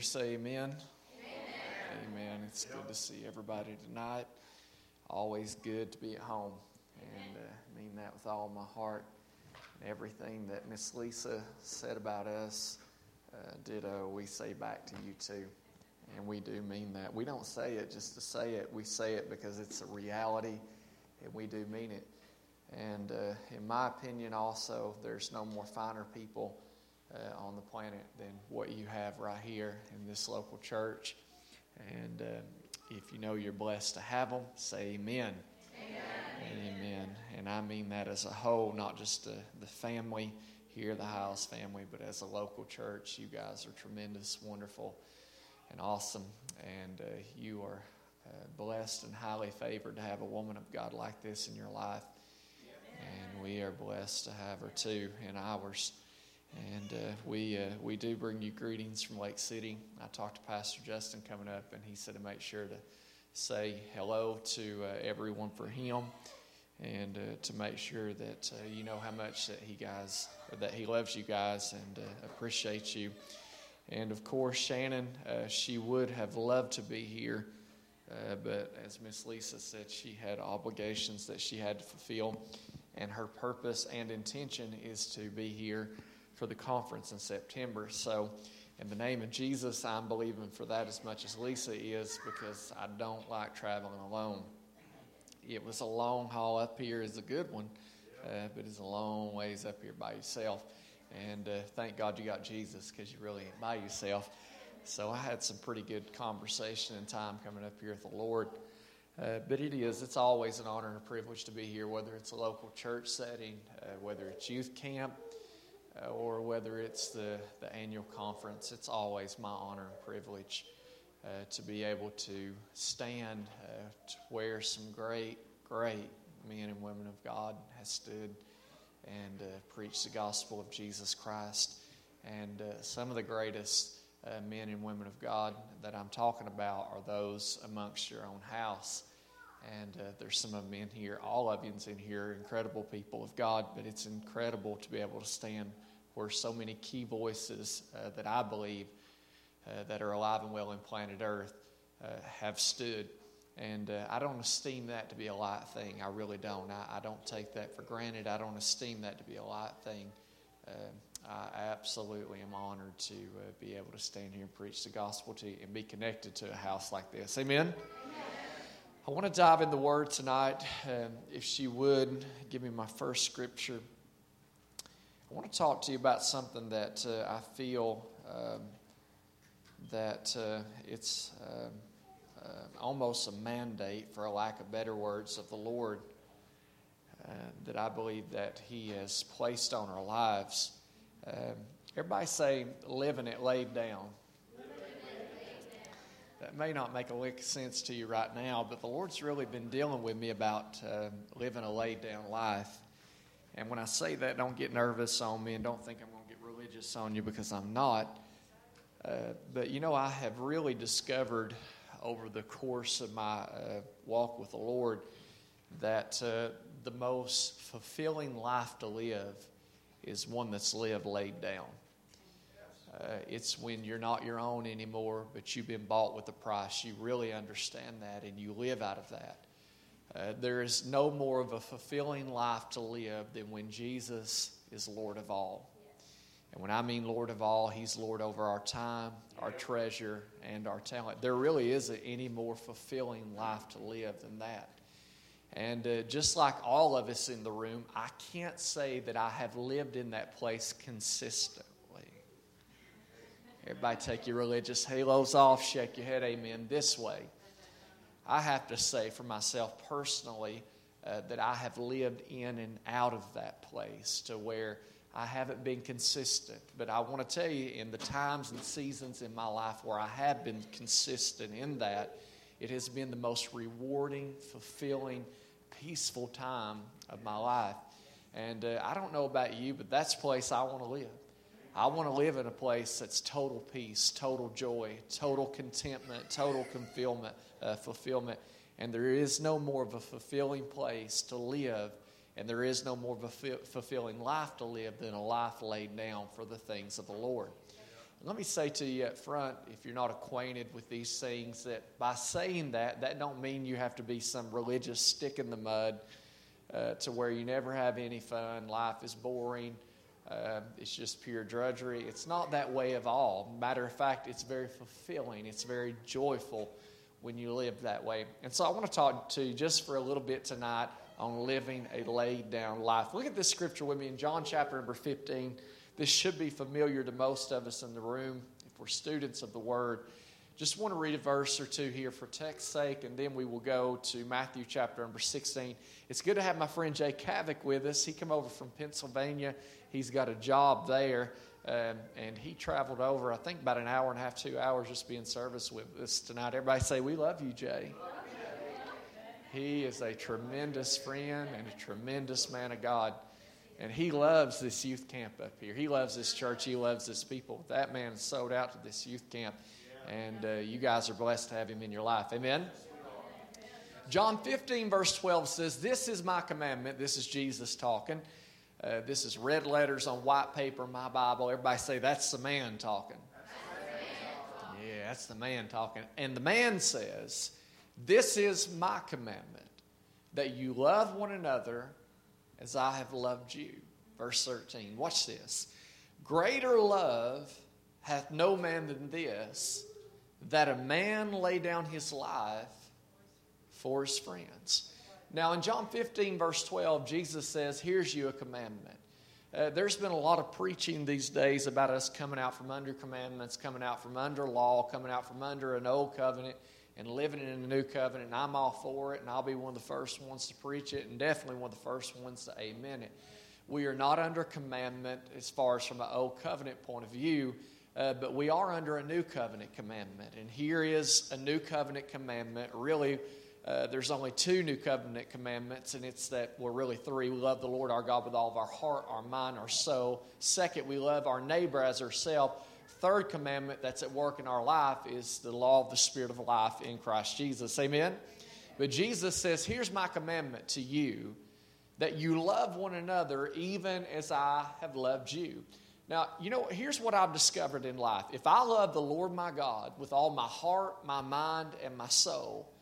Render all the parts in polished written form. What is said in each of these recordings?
Say amen. Amen. It's good to see everybody tonight. Always good to be at home. And I mean that with all my heart. And everything that Miss Lisa said about us, ditto, we say back to you too. And we do mean that. We don't say it just to say it. We say it because it's a reality, and we do mean it. And in my opinion also, there's no more finer people on the planet than what you have right here in this local church. And if you know you're blessed to have them, say amen. Amen. Amen. And I mean that as a whole, not just the family here, the Hiles family, but as a local church. You guys are tremendous, wonderful, and awesome. And you are blessed and highly favored to have a woman of God like this in your life. And we are blessed to have her too in ours. And we do bring you greetings from Lake City. I talked to Pastor Justin coming up, and he said to make sure to say hello to everyone for him, and to make sure that you know how much that he loves you guys and appreciates you. And of course, Shannon, she would have loved to be here, but as Miss Lisa said, she had obligations that she had to fulfill, and her purpose and intention is to be here for the conference in September. So in the name of Jesus, I'm believing for that as much as Lisa is, because I don't like traveling alone. It was a long haul up here. Is a good one, but it's a long ways up here by yourself. And thank God you got Jesus, because you really ain't by yourself. So I had some pretty good conversation and time coming up here with the Lord. But it's always an honor and a privilege to be here, whether it's a local church setting, whether it's youth camp, or whether it's the annual conference. It's always my honor and privilege to be able to stand to where some great men and women of God has stood and preached the gospel of Jesus Christ. And some of the greatest men and women of God that I'm talking about are those amongst your own house. And there's some of them in here, all of you in here, incredible people of God, but it's incredible to be able to stand where so many key voices that I believe that are alive and well in planet Earth have stood. And I don't esteem that to be a light thing. I really don't. I don't take that for granted. I don't esteem that to be a light thing. I absolutely am honored to be able to stand here and preach the gospel to you and be connected to a house like this. Amen? I want to dive in the Word tonight. If she would, give me my first scripture. I want to talk to you about something that I feel that it's almost a mandate, for a lack of better words, of the Lord that I believe that He has placed on our lives. Everybody say, living it laid down. That may not make a lick of sense to you right now, but the Lord's really been dealing with me about living a laid down life. And when I say that, don't get nervous on me and don't think I'm going to get religious on you, because I'm not. But I have really discovered over the course of my walk with the Lord that the most fulfilling life to live is one that's lived laid down. It's when you're not your own anymore, but you've been bought with a price. You really understand that, and you live out of that. There is no more of a fulfilling life to live than when Jesus is Lord of all. And when I mean Lord of all, He's Lord over our time, our treasure, and our talent. There really isn't any more fulfilling life to live than that. And just like all of us in the room, I can't say that I have lived in that place consistently. Everybody take your religious halos off, shake your head, amen, this way. I have to say for myself personally that I have lived in and out of that place to where I haven't been consistent. But I want to tell you, in the times and seasons in my life where I have been consistent in that, it has been the most rewarding, fulfilling, peaceful time of my life. And I don't know about you, but that's the place I want to live. I want to live in a place that's total peace, total joy, total contentment, total fulfillment. And there is no more of a fulfilling place to live, and there is no more of a fulfilling life to live than a life laid down for the things of the Lord. Let me say to you up front, if you're not acquainted with these things, that by saying that don't mean you have to be some religious stick in the mud to where you never have any fun, life is boring, it's just pure drudgery. It's not that way at all. Matter of fact, it's very fulfilling. It's very joyful when you live that way. And so I want to talk to you just for a little bit tonight on living a laid down life. Look at this scripture with me in John chapter number 15. This should be familiar to most of us in the room if we're students of the Word. Just want to read a verse or two here for text's sake, and then we will go to Matthew chapter number 16. It's good to have my friend Jay Kavik with us. He came over from Pennsylvania. He's got a job there, and he traveled over, I think, about an hour and a half, 2 hours just being service with us tonight. Everybody say, we love you, Jay. He is a tremendous friend and a tremendous man of God. And he loves this youth camp up here. He loves this church. He loves this people. That man is sold out to this youth camp. And you guys are blessed to have him in your life. Amen? John 15 verse 12 says, this is my commandment. This is Jesus talking. This is red letters on white paper, my Bible. Everybody say, that's the man talking. Yeah, that's the man talking. And the man says, this is my commandment, that you love one another as I have loved you. Verse 13. Watch this. Greater love hath no man than this, that a man lay down his life for his friends. Now in John 15 verse 12, Jesus says, here's you a commandment. There's been a lot of preaching these days about us coming out from under commandments, coming out from under law, coming out from under an old covenant, and living in a new covenant, and I'm all for it, and I'll be one of the first ones to preach it, and definitely one of the first ones to amen it. We are not under commandment as far as from an old covenant point of view, but we are under a new covenant commandment, and here is a new covenant commandment. Really, there's only two new covenant commandments, and it's that, well, really three. We love the Lord our God with all of our heart, our mind, our soul. Second, we love our neighbor as ourselves. Third commandment that's at work in our life is the law of the Spirit of life in Christ Jesus. Amen? But Jesus says, here's my commandment to you, that you love one another even as I have loved you. Now, you know, here's what I've discovered in life. If I love the Lord my God with all my heart, my mind, and my soul,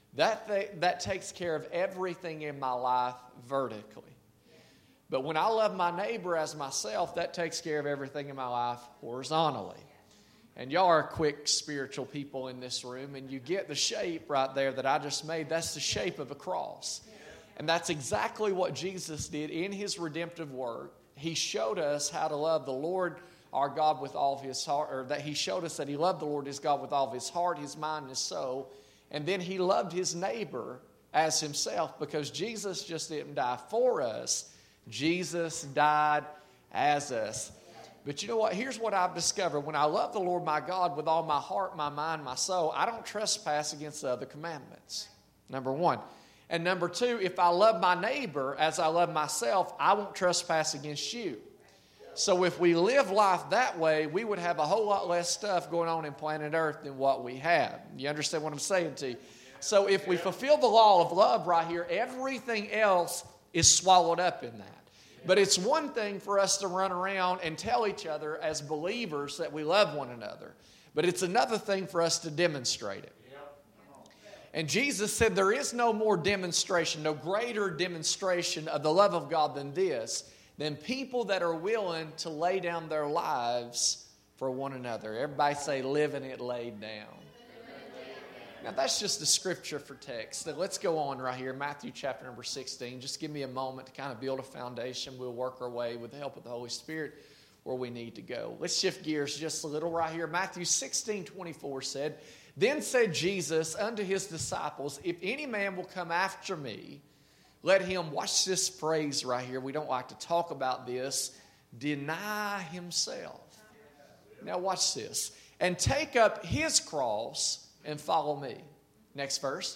that takes care of everything in my life vertically. But when I love my neighbor as myself, that takes care of everything in my life horizontally. And y'all are quick spiritual people in this room, and you get the shape right there that I just made. That's the shape of a cross. And that's exactly what Jesus did in his redemptive work. He showed us how to love the Lord our God with all of his heart, or that he showed us that he loved the Lord his God with all of his heart, his mind, and his soul. And then he loved his neighbor as himself, because Jesus just didn't die for us. Jesus died as us. But you know what? Here's what I've discovered. When I love the Lord my God with all my heart, my mind, my soul, I don't trespass against the other commandments. Number one. And number two, if I love my neighbor as I love myself, I won't trespass against you. So if we live life that way, we would have a whole lot less stuff going on in planet Earth than what we have. You understand what I'm saying to you? So if we fulfill the law of love right here, everything else is swallowed up in that. But it's one thing for us to run around and tell each other as believers that we love one another. But it's another thing for us to demonstrate it. And Jesus said there is no more demonstration, no greater demonstration of the love of God than this, than people that are willing to lay down their lives for one another. Everybody say, living it laid down. Now, that's just the scripture for text. So let's go on right here, Matthew chapter number 16. Just give me a moment to kind of build a foundation. We'll work our way with the help of the Holy Spirit where we need to go. Let's shift gears just a little right here. Matthew 16:24 said, Then said Jesus unto his disciples, If any man will come after me, let him, watch this phrase right here. We don't like to talk about this, deny himself. Now watch this. And take up his cross and follow me. Next verse.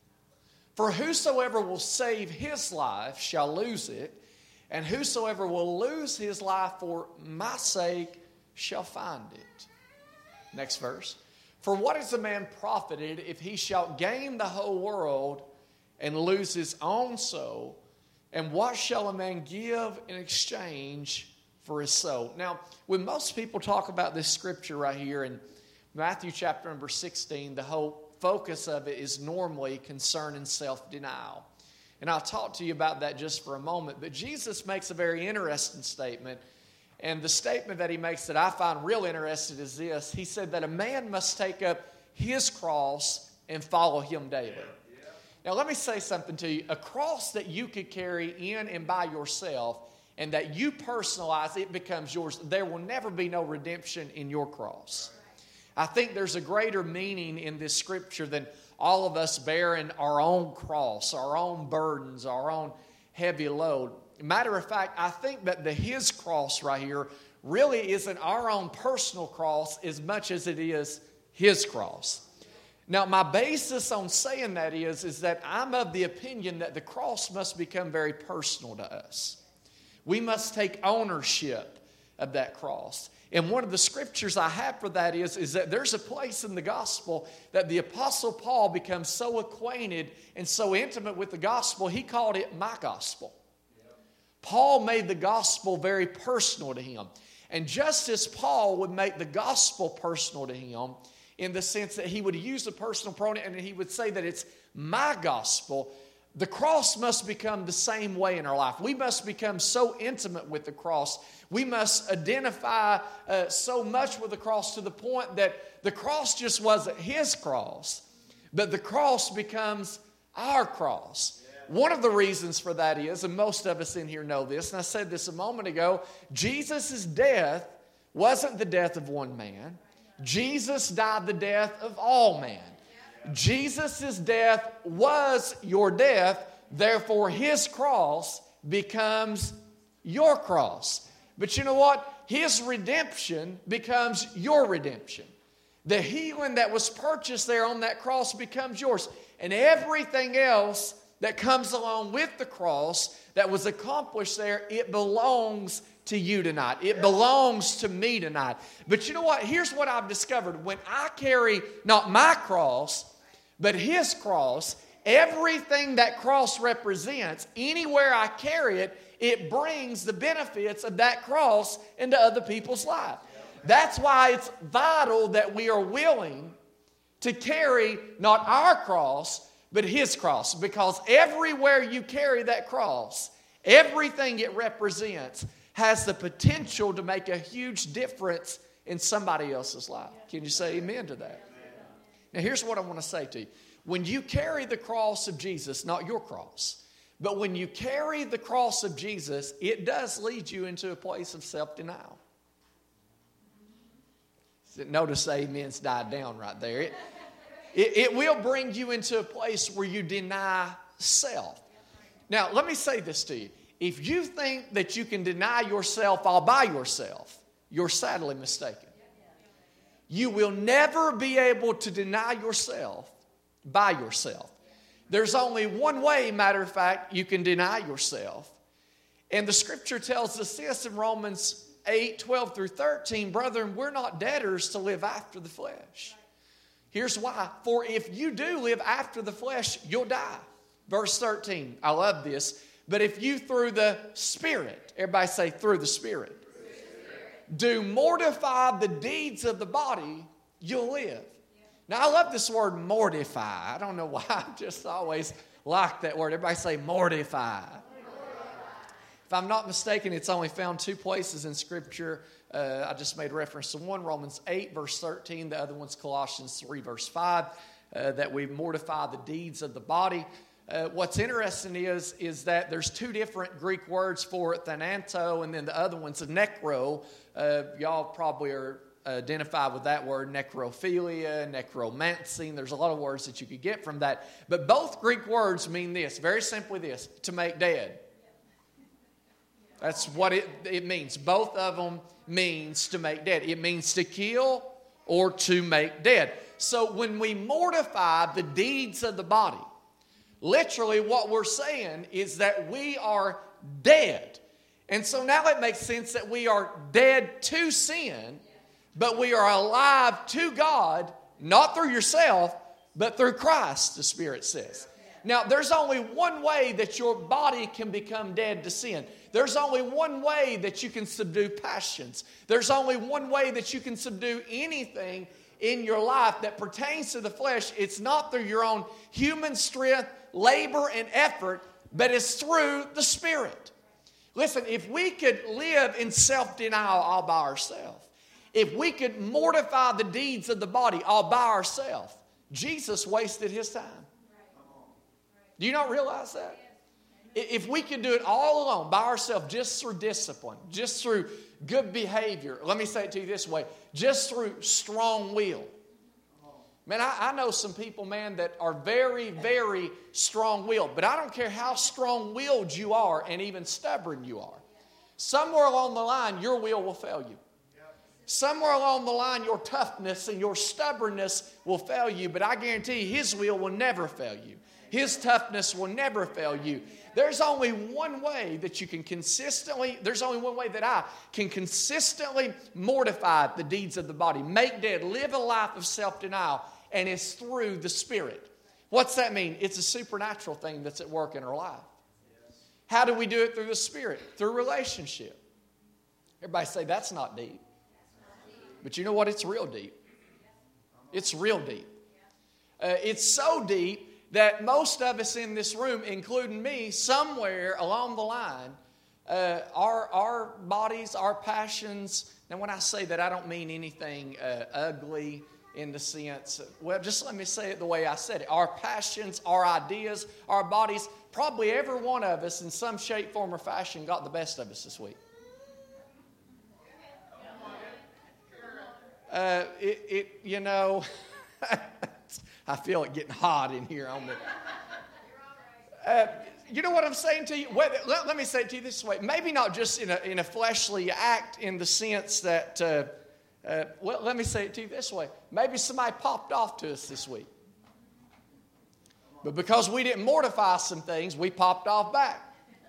For whosoever will save his life shall lose it, and whosoever will lose his life for my sake shall find it. Next verse. For what is a man profited if he shall gain the whole world and lose his own soul? And what shall a man give in exchange for his soul. Now, when most people talk about this scripture right here in Matthew chapter number 16, the whole focus of it is normally concerning self-denial. And I'll talk to you about that just for a moment. But Jesus makes a very interesting statement. And the statement that he makes that I find real interesting is this. He said that a man must take up his cross and follow him daily. Now, let me say something to you. A cross that you could carry in and by yourself and that you personalize, it becomes yours. There will never be no redemption in your cross. I think there's a greater meaning in this scripture than all of us bearing our own cross, our own burdens, our own heavy load. Matter of fact, I think that his cross right here really isn't our own personal cross as much as it is his cross. Now, my basis on saying that is that I'm of the opinion that the cross must become very personal to us. We must take ownership of that cross. And one of the scriptures I have for that is that there's a place in the gospel that the Apostle Paul becomes so acquainted and so intimate with the gospel, he called it my gospel. Paul made the gospel very personal to him. And just as Paul would make the gospel personal to him, in the sense that he would use the personal pronoun and he would say that it's my gospel, the cross must become the same way in our life. We must become so intimate with the cross. We must identify so much with the cross to the point that the cross just wasn't his cross, but the cross becomes our cross. One of the reasons for that is, and most of us in here know this, and I said this a moment ago, Jesus' death wasn't the death of one man. Jesus died the death of all man. Jesus' death was your death, therefore his cross becomes your cross. But you know what? His redemption becomes your redemption. The healing that was purchased there on that cross becomes yours. And everything else that comes along with the cross that was accomplished there, it belongs to you tonight. It belongs to me tonight. But you know what? Here's what I've discovered. When I carry not my cross, but his cross, everything that cross represents, anywhere I carry it, it brings the benefits of that cross into other people's lives. That's why it's vital that we are willing to carry not our cross, but his cross. Because everywhere you carry that cross, everything it represents has the potential to make a huge difference in somebody else's life. Can you say amen to that? Now here's what I want to say to you. When you carry the cross of Jesus, not your cross, but when you carry the cross of Jesus, it does lead you into a place of self-denial. Notice the amen's died down right there. It will bring you into a place where you deny self. Now, let me say this to you. If you think that you can deny yourself all by yourself, you're sadly mistaken. You will never be able to deny yourself by yourself. There's only one way, matter of fact, you can deny yourself. And the scripture tells us this in Romans 8:12 through 13. Brethren, we're not debtors to live after the flesh. Here's why. For if you do live after the flesh, you'll die. Verse 13. I love this. But if you through the Spirit, everybody say through the Spirit, do mortify the deeds of the body, you'll live. Now, I love this word mortify. I don't know why. I just always like that word. Everybody say mortify. If I'm not mistaken, it's only found two places in Scripture. I just made reference to one, Romans 8, verse 13. The other one's Colossians 3, verse 5, that we mortify the deeds of the body. What's interesting is that there's two different Greek words for it, thananto, and then the other one's a necro. Y'all probably are identified with that word, necrophilia, necromancy. There's a lot of words that you could get from that. But both Greek words mean this, very simply this, to make dead. That's what it means. Both of them means to make dead. It means to kill or to make dead. So when we mortify the deeds of the body, literally what we're saying is that we are dead. And so now it makes sense that we are dead to sin, but we are alive to God, not through yourself, but through Christ, the Spirit says. Now, there's only one way that your body can become dead to sin. There's only one way that you can subdue passions. There's only one way that you can subdue anything in your life that pertains to the flesh. It's not through your own human strength, labor, and effort, but it's through the Spirit. Listen, if we could live in self-denial all by ourselves, if we could mortify the deeds of the body all by ourselves, Jesus wasted his time. Do you not realize that? If we could do it all alone, by ourselves, just through discipline, just through good behavior, let me say it to you this way, just through strong will. Man, I know some people, man, that are very, very strong-willed, but I don't care how strong-willed you are and even stubborn you are. Somewhere along the line, your will fail you. Somewhere along the line, your toughness and your stubbornness will fail you, but I guarantee you, his will never fail you. His toughness will never fail you. There's only one way that you can there's only one way that I can consistently mortify the deeds of the body, make dead, live a life of self-denial, and it's through the Spirit. What's that mean? It's a supernatural thing that's at work in our life. How do we do it? Through the Spirit, through relationship. Everybody say, that's not deep. But you know what? It's real deep. It's real deep. It's so deep that most of us in this room, including me, somewhere along the line, our bodies, our passions, and when I say that, I don't mean anything ugly in the sense, well, just let me say it the way I said it. Our passions, our ideas, our bodies, probably every one of us in some shape, form, or fashion got the best of us this week. You know, I feel it getting hot in here on me. You know what I'm saying to you? Let me say it to you this way. Maybe not just in a fleshly act in the sense that, let me say it to you this way. Maybe somebody popped off to us this week. But because we didn't mortify some things, we popped off back.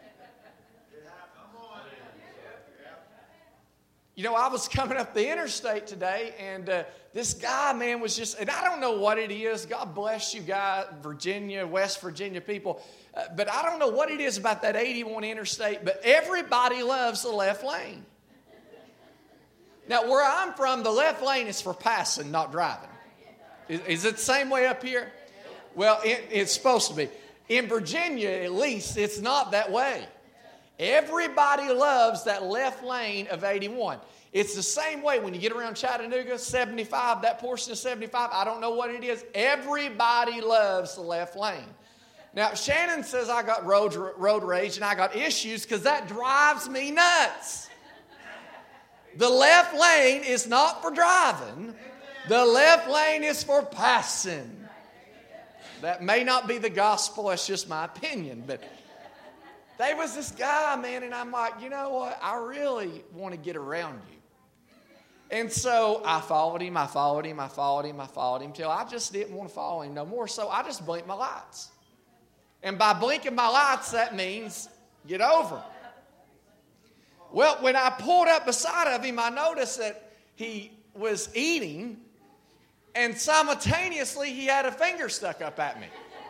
You know, I was coming up the interstate today, and this guy, man, was just, and I don't know what it is. God bless you guys, Virginia, West Virginia people. But I don't know what it is about that 81 interstate, but everybody loves the left lane. Now, where I'm from, the left lane is for passing, not driving. Is it the same way up here? Well, it's supposed to be. In Virginia, at least, it's not that way. Everybody loves that left lane of 81. It's the same way when you get around Chattanooga, 75, that portion of 75, I don't know what it is. Everybody loves the left lane. Now, Shannon says I got road rage and I got issues because that drives me nuts. The left lane is not for driving. The left lane is for passing. That may not be the gospel, that's just my opinion, but there was this guy, man, and I'm like, you know what? I really want to get around you. And so I followed him till I just didn't want to follow him no more. So I just blinked my lights. And by blinking my lights, that means get over. Well, when I pulled up beside of him, I noticed that he was eating, and simultaneously he had a finger stuck up at me.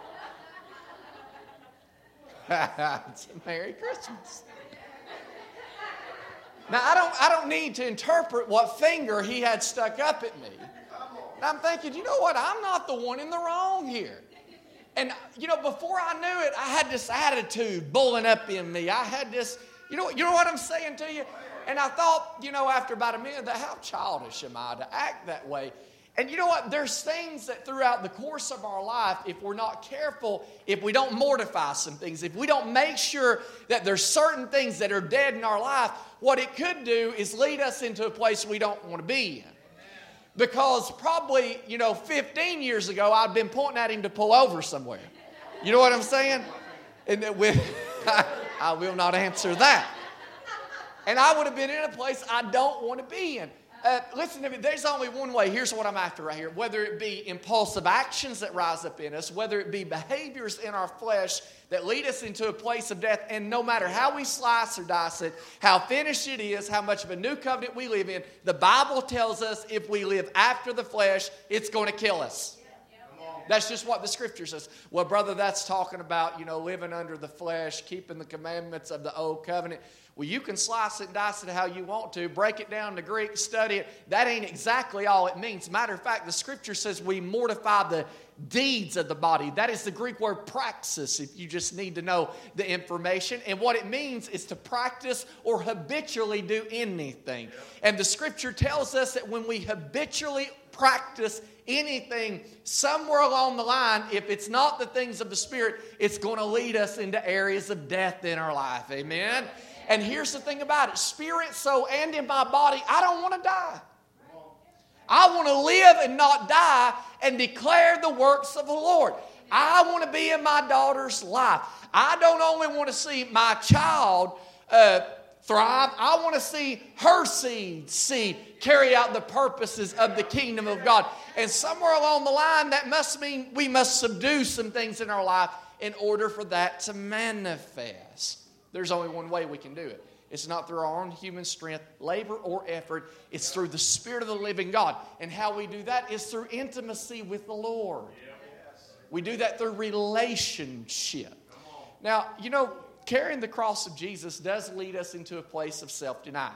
It's a Merry Christmas. Now, I don't need to interpret what finger he had stuck up at me. And I'm thinking, you know what? I'm not the one in the wrong here. And, you know, before I knew it, I had this attitude bulling up in me. I had this, you know what I'm saying to you? And I thought, you know, after about a minute, how childish am I to act that way? And you know what? There's things that throughout the course of our life, if we're not careful, if we don't mortify some things, if we don't make sure that there's certain things that are dead in our life, what it could do is lead us into a place we don't want to be in. Because probably, 15 years ago, I'd been pointing at him to pull over somewhere. You know what I'm saying? And I will not answer that. And I would have been in a place I don't want to be in. Listen to me, there's only one way. Here's what I'm after right here. Whether it be impulsive actions that rise up in us, whether it be behaviors in our flesh that lead us into a place of death, and no matter how we slice or dice it, how finished it is, how much of a new covenant we live in, the Bible tells us if we live after the flesh, it's going to kill us. That's just what the Scripture says. Well, brother, that's talking about, living under the flesh, keeping the commandments of the old covenant. Well, you can slice it and dice it how you want to, break it down to Greek, study it. That ain't exactly all it means. Matter of fact, the Scripture says we mortify the deeds of the body. That is the Greek word praxis, if you just need to know the information. And what it means is to practice or habitually do anything. And the Scripture tells us that when we habitually practice anything, somewhere along the line, if it's not the things of the Spirit, it's going to lead us into areas of death in our life. Amen? And here's the thing about it. Spirit, soul, and in my body, I don't want to die. I want to live and not die and declare the works of the Lord. I want to be in my daughter's life. I don't only want to see my child thrive. I want to see her seed carry out the purposes of the kingdom of God. And somewhere along the line, that must mean we must subdue some things in our life in order for that to manifest. There's only one way we can do it. It's not through our own human strength, labor, or effort. It's through the Spirit of the living God. And how we do that is through intimacy with the Lord. We do that through relationship. Now, carrying the cross of Jesus does lead us into a place of self-denial.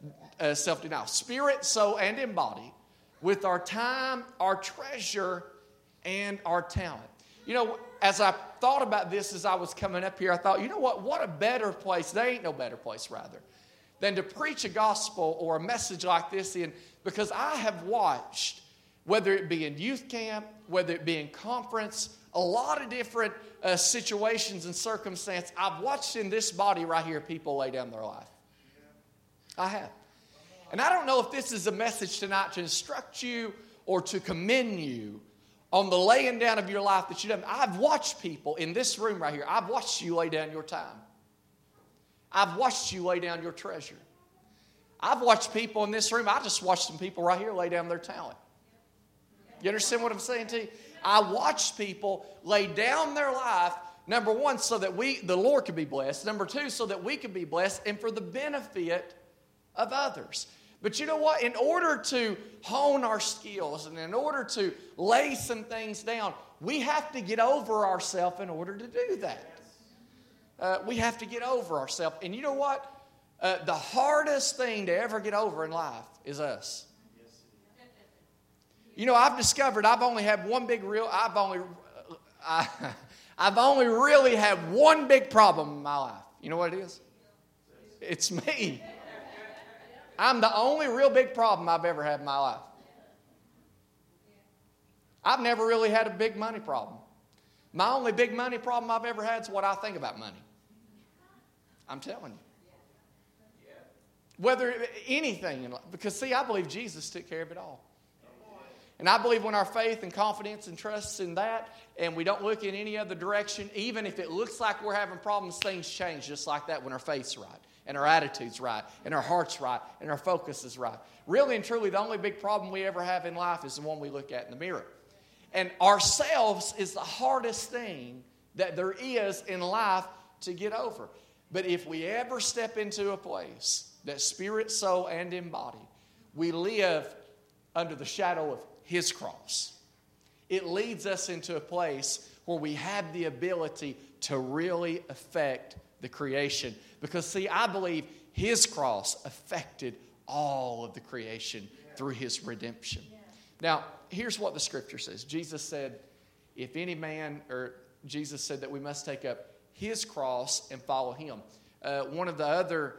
Spirit, soul, and in body, with our time, our treasure, and our talent. As I thought about this as I was coming up here, I thought, what a better place, there ain't no better place, rather, than to preach a gospel or a message like this in, because I have watched, whether it be in youth camp, whether it be in conference, a lot of different situations and circumstances, I've watched in this body right here people lay down their life. I have. And I don't know if this is a message tonight to instruct you or to commend you on the laying down of your life that you've done. I've watched people in this room right here. I've watched you lay down your time. I've watched you lay down your treasure. I've watched people in this room. I just watched some people right here lay down their talent. You understand what I'm saying to you? I watched people lay down their life, number one, so that the Lord could be blessed. Number two, so that we could be blessed and for the benefit of others. But you know what? In order to hone our skills and in order to lay some things down, we have to get over ourselves in order to do that. We have to get over ourselves. And you know what? The hardest thing to ever get over in life is us. I've discovered I've only really had one big problem in my life. You know what it is? It's me. I'm the only real big problem I've ever had in my life. I've never really had a big money problem. My only big money problem I've ever had is what I think about money. I'm telling you. Whether anything in life. Because see, I believe Jesus took care of it all. And I believe when our faith and confidence and trust in that, and we don't look in any other direction, even if it looks like we're having problems, things change just like that when our faith's right, and our attitude's right, and our heart's right, and our focus is right. Really and truly, the only big problem we ever have in life is the one we look at in the mirror. And ourselves is the hardest thing that there is in life to get over. But if we ever step into a place that spirit, soul, and in body, we live under the shadow of His cross. It leads us into a place where we have the ability to really affect the creation. Because see, I believe His cross affected all of the creation through His redemption. Now, here's what the Scripture says. Jesus said that we must take up His cross and follow Him. One of the other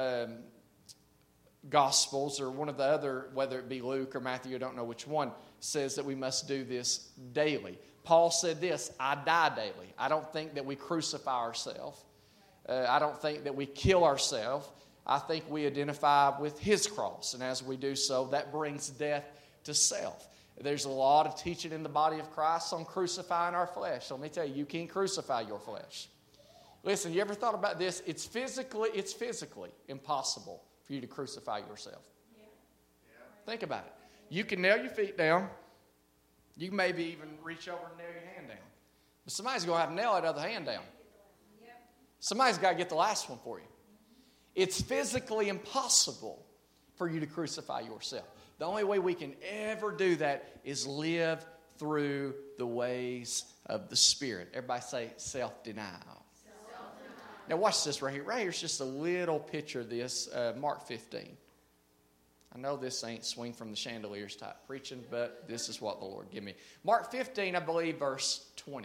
Gospels, or one of the other, whether it be Luke or Matthew, I don't know which one, says that we must do this daily. Paul said this, I die daily. I don't think that we crucify ourselves. I don't think that we kill ourselves. I think we identify with His cross. And as we do so, that brings death to self. There's a lot of teaching in the body of Christ on crucifying our flesh. So let me tell you, you can't crucify your flesh. Listen, you ever thought about this? It's physically impossible for you to crucify yourself. Yeah. Think about it. You can nail your feet down. You can maybe even reach over and nail your hand down. But somebody's going to have to nail that other hand down. Somebody's got to get the last one for you. It's physically impossible for you to crucify yourself. The only way we can ever do that is live through the ways of the Spirit. Everybody say self-denial. Now watch this right here. Right here's just a little picture of this, Mark 15. I know this ain't swing from the chandeliers type preaching, but this is what the Lord gave me. Mark 15, I believe, verse 20.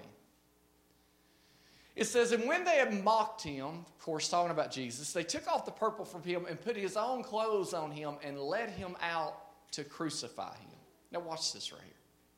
It says, and when they had mocked him, of course, talking about Jesus, they took off the purple from him and put his own clothes on him and led him out to crucify him. Now watch this right here.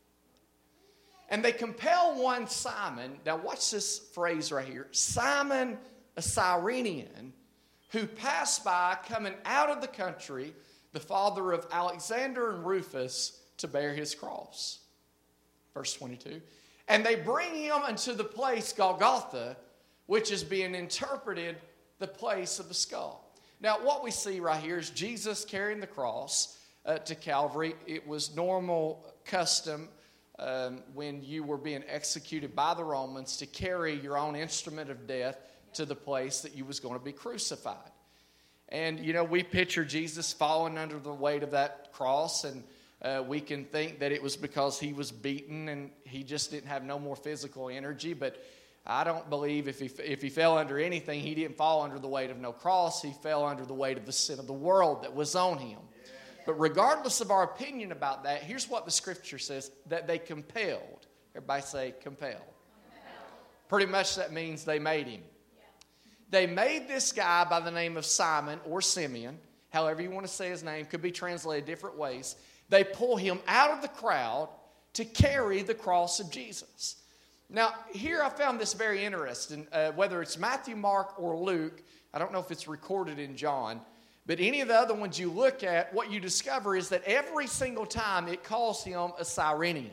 And they compel one Simon, now watch this phrase right here, Simon a Cyrenian, who passed by coming out of the country, the father of Alexander and Rufus, to bear his cross. Verse 22. And they bring him unto the place Golgotha, which is being interpreted the place of the skull. Now, what we see right here is Jesus carrying the cross to Calvary. It was normal custom when you were being executed by the Romans to carry your own instrument of death to the place that you was going to be crucified. And, you know, we picture Jesus falling under the weight of that cross, and we can think that it was because he was beaten and he just didn't have no more physical energy. But I don't believe if he fell under anything, he didn't fall under the weight of no cross. He fell under the weight of the sin of the world that was on him. But regardless of our opinion about that, here's what the Scripture says, that they compelled. Everybody say compelled. Pretty much that means they made him. They made this guy by the name of Simon or Simeon, however you want to say his name, could be translated different ways. They pull him out of the crowd to carry the cross of Jesus. Now, here I found this very interesting, whether it's Matthew, Mark, or Luke. I don't know if it's recorded in John, but any of the other ones you look at, what you discover is that every single time it calls him a Cyrenian.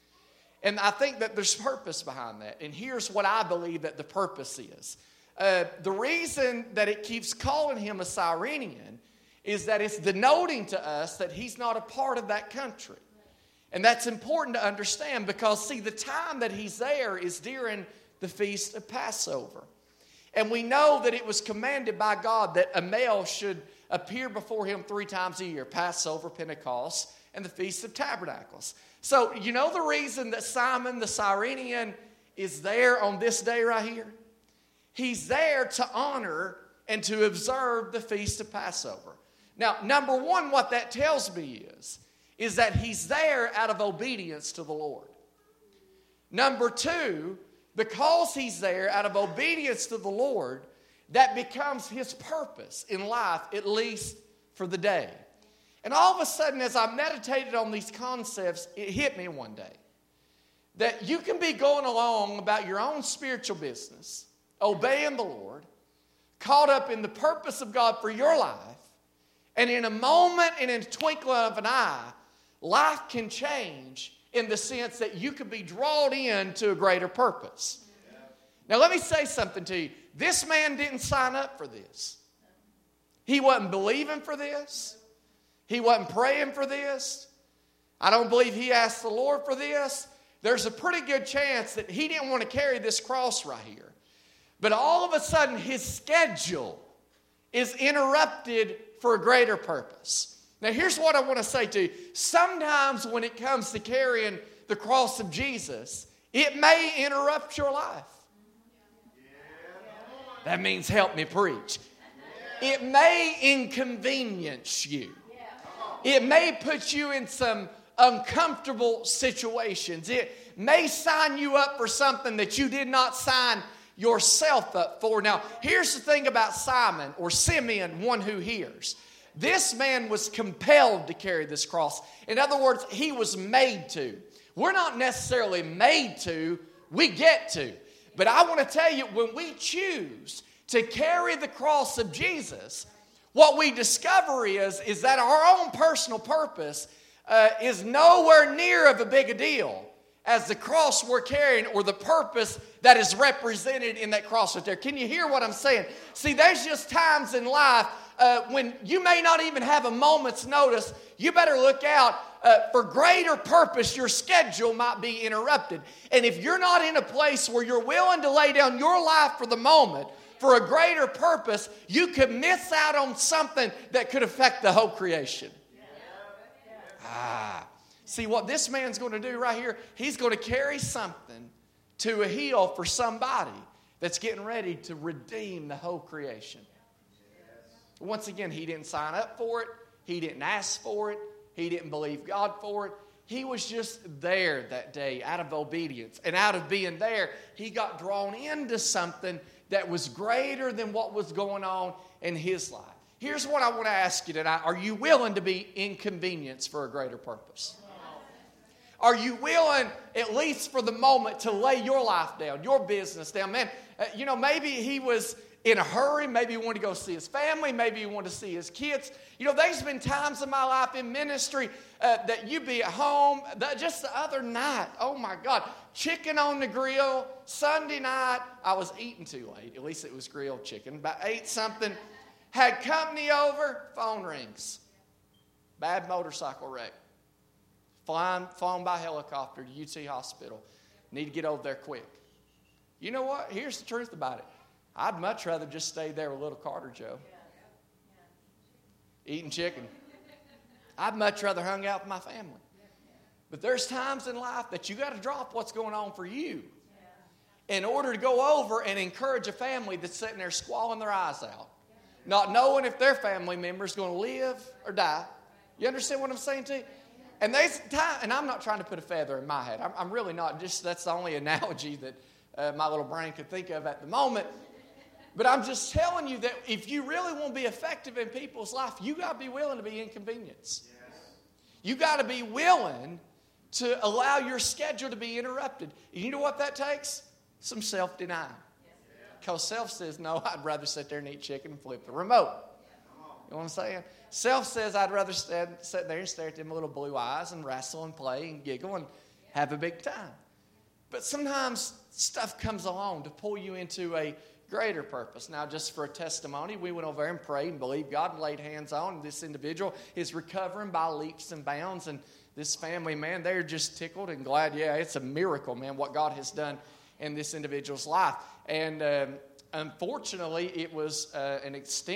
And I think that there's purpose behind that. And here's what I believe that the purpose is. The reason that it keeps calling him a Cyrenian is that it's denoting to us that he's not a part of that country. And that's important to understand because, see, the time that he's there is during the Feast of Passover. And we know that it was commanded by God that a male should appear before him 3 times a year, Passover, Pentecost, and the Feast of Tabernacles. So, you know the reason that Simon the Cyrenian is there on this day right here? He's there to honor and to observe the Feast of Passover. Now, number one, what that tells me is that he's there out of obedience to the Lord. Number two, because he's there out of obedience to the Lord, that becomes his purpose in life, at least for the day. And all of a sudden, as I meditated on these concepts, it hit me one day that you can be going along about your own spiritual business, obeying the Lord, caught up in the purpose of God for your life, and in a moment and in a twinkling of an eye, life can change in the sense that you could be drawn into a greater purpose. Yeah. Now let me say something to you. This man didn't sign up for this. He wasn't believing for this. He wasn't praying for this. I don't believe he asked the Lord for this. There's a pretty good chance that he didn't want to carry this cross right here. But all of a sudden his schedule is interrupted for a greater purpose. Now here's what I want to say to you. Sometimes when it comes to carrying the cross of Jesus, it may interrupt your life. That means help me preach. It may inconvenience you. It may put you in some uncomfortable situations. It may sign you up for something that you did not sign yourself up for. Now, here's the thing about Simon or Simeon, one who hears. This man was compelled to carry this cross. In other words, he was made to. We're not necessarily made to, we get to. But I want to tell you, when we choose to carry the cross of Jesus, what we discover is that our own personal purpose is nowhere near of a big a deal as the cross we're carrying or the purpose that is represented in that cross right there. Can you hear what I'm saying? See, there's just times in life when you may not even have a moment's notice. You better look out for greater purpose. Your schedule might be interrupted. And if you're not in a place where you're willing to lay down your life for the moment for a greater purpose, you could miss out on something that could affect the whole creation. See, what this man's going to do right here, he's going to carry something to a hill for somebody that's getting ready to redeem the whole creation. Once again, he didn't sign up for it. He didn't ask for it. He didn't believe God for it. He was just there that day out of obedience. And out of being there, he got drawn into something that was greater than what was going on in his life. Here's what I want to ask you tonight. Are you willing to be inconvenienced for a greater purpose? Are you willing, at least for the moment, to lay your life down, your business down? Man, maybe he was in a hurry. Maybe he wanted to go see his family. Maybe he wanted to see his kids. There's been times in my life in ministry that you be at home. Just the other night, oh my God, chicken on the grill. Sunday night, I was eating too late. At least it was grilled chicken. About 8 something. Had company over, phone rings. Bad motorcycle wreck. Flown by helicopter to UT Hospital. Need to get over there quick. You know what? Here's the truth about it. I'd much rather just stay there with little Carter Joe. Eating chicken. I'd much rather hung out with my family. But there's times in life that you got to drop what's going on for you in order to go over and encourage a family that's sitting there squalling their eyes out. Not knowing if their family member is going to live or die. You understand what I'm saying to you? And there's time, and I'm not trying to put a feather in my head. I'm really not. Just that's the only analogy that my little brain could think of at the moment. But I'm just telling you that if you really want to be effective in people's life, you got to be willing to be inconvenienced. Yes. You got to be willing to allow your schedule to be interrupted. You know what that takes? Some self-denial. Because self says, no, I'd rather sit there and eat chicken and flip the remote. You know what I'm saying? Self says, I'd rather sit there and stare at them little blue eyes and wrestle and play and giggle and have a big time. But sometimes stuff comes along to pull you into a greater purpose. Now, just for a testimony, we went over there and prayed and believed God and laid hands on. And this individual is recovering by leaps and bounds. And this family, man, they're just tickled and glad. Yeah, it's a miracle, man, what God has done in this individual's life. And unfortunately, it was an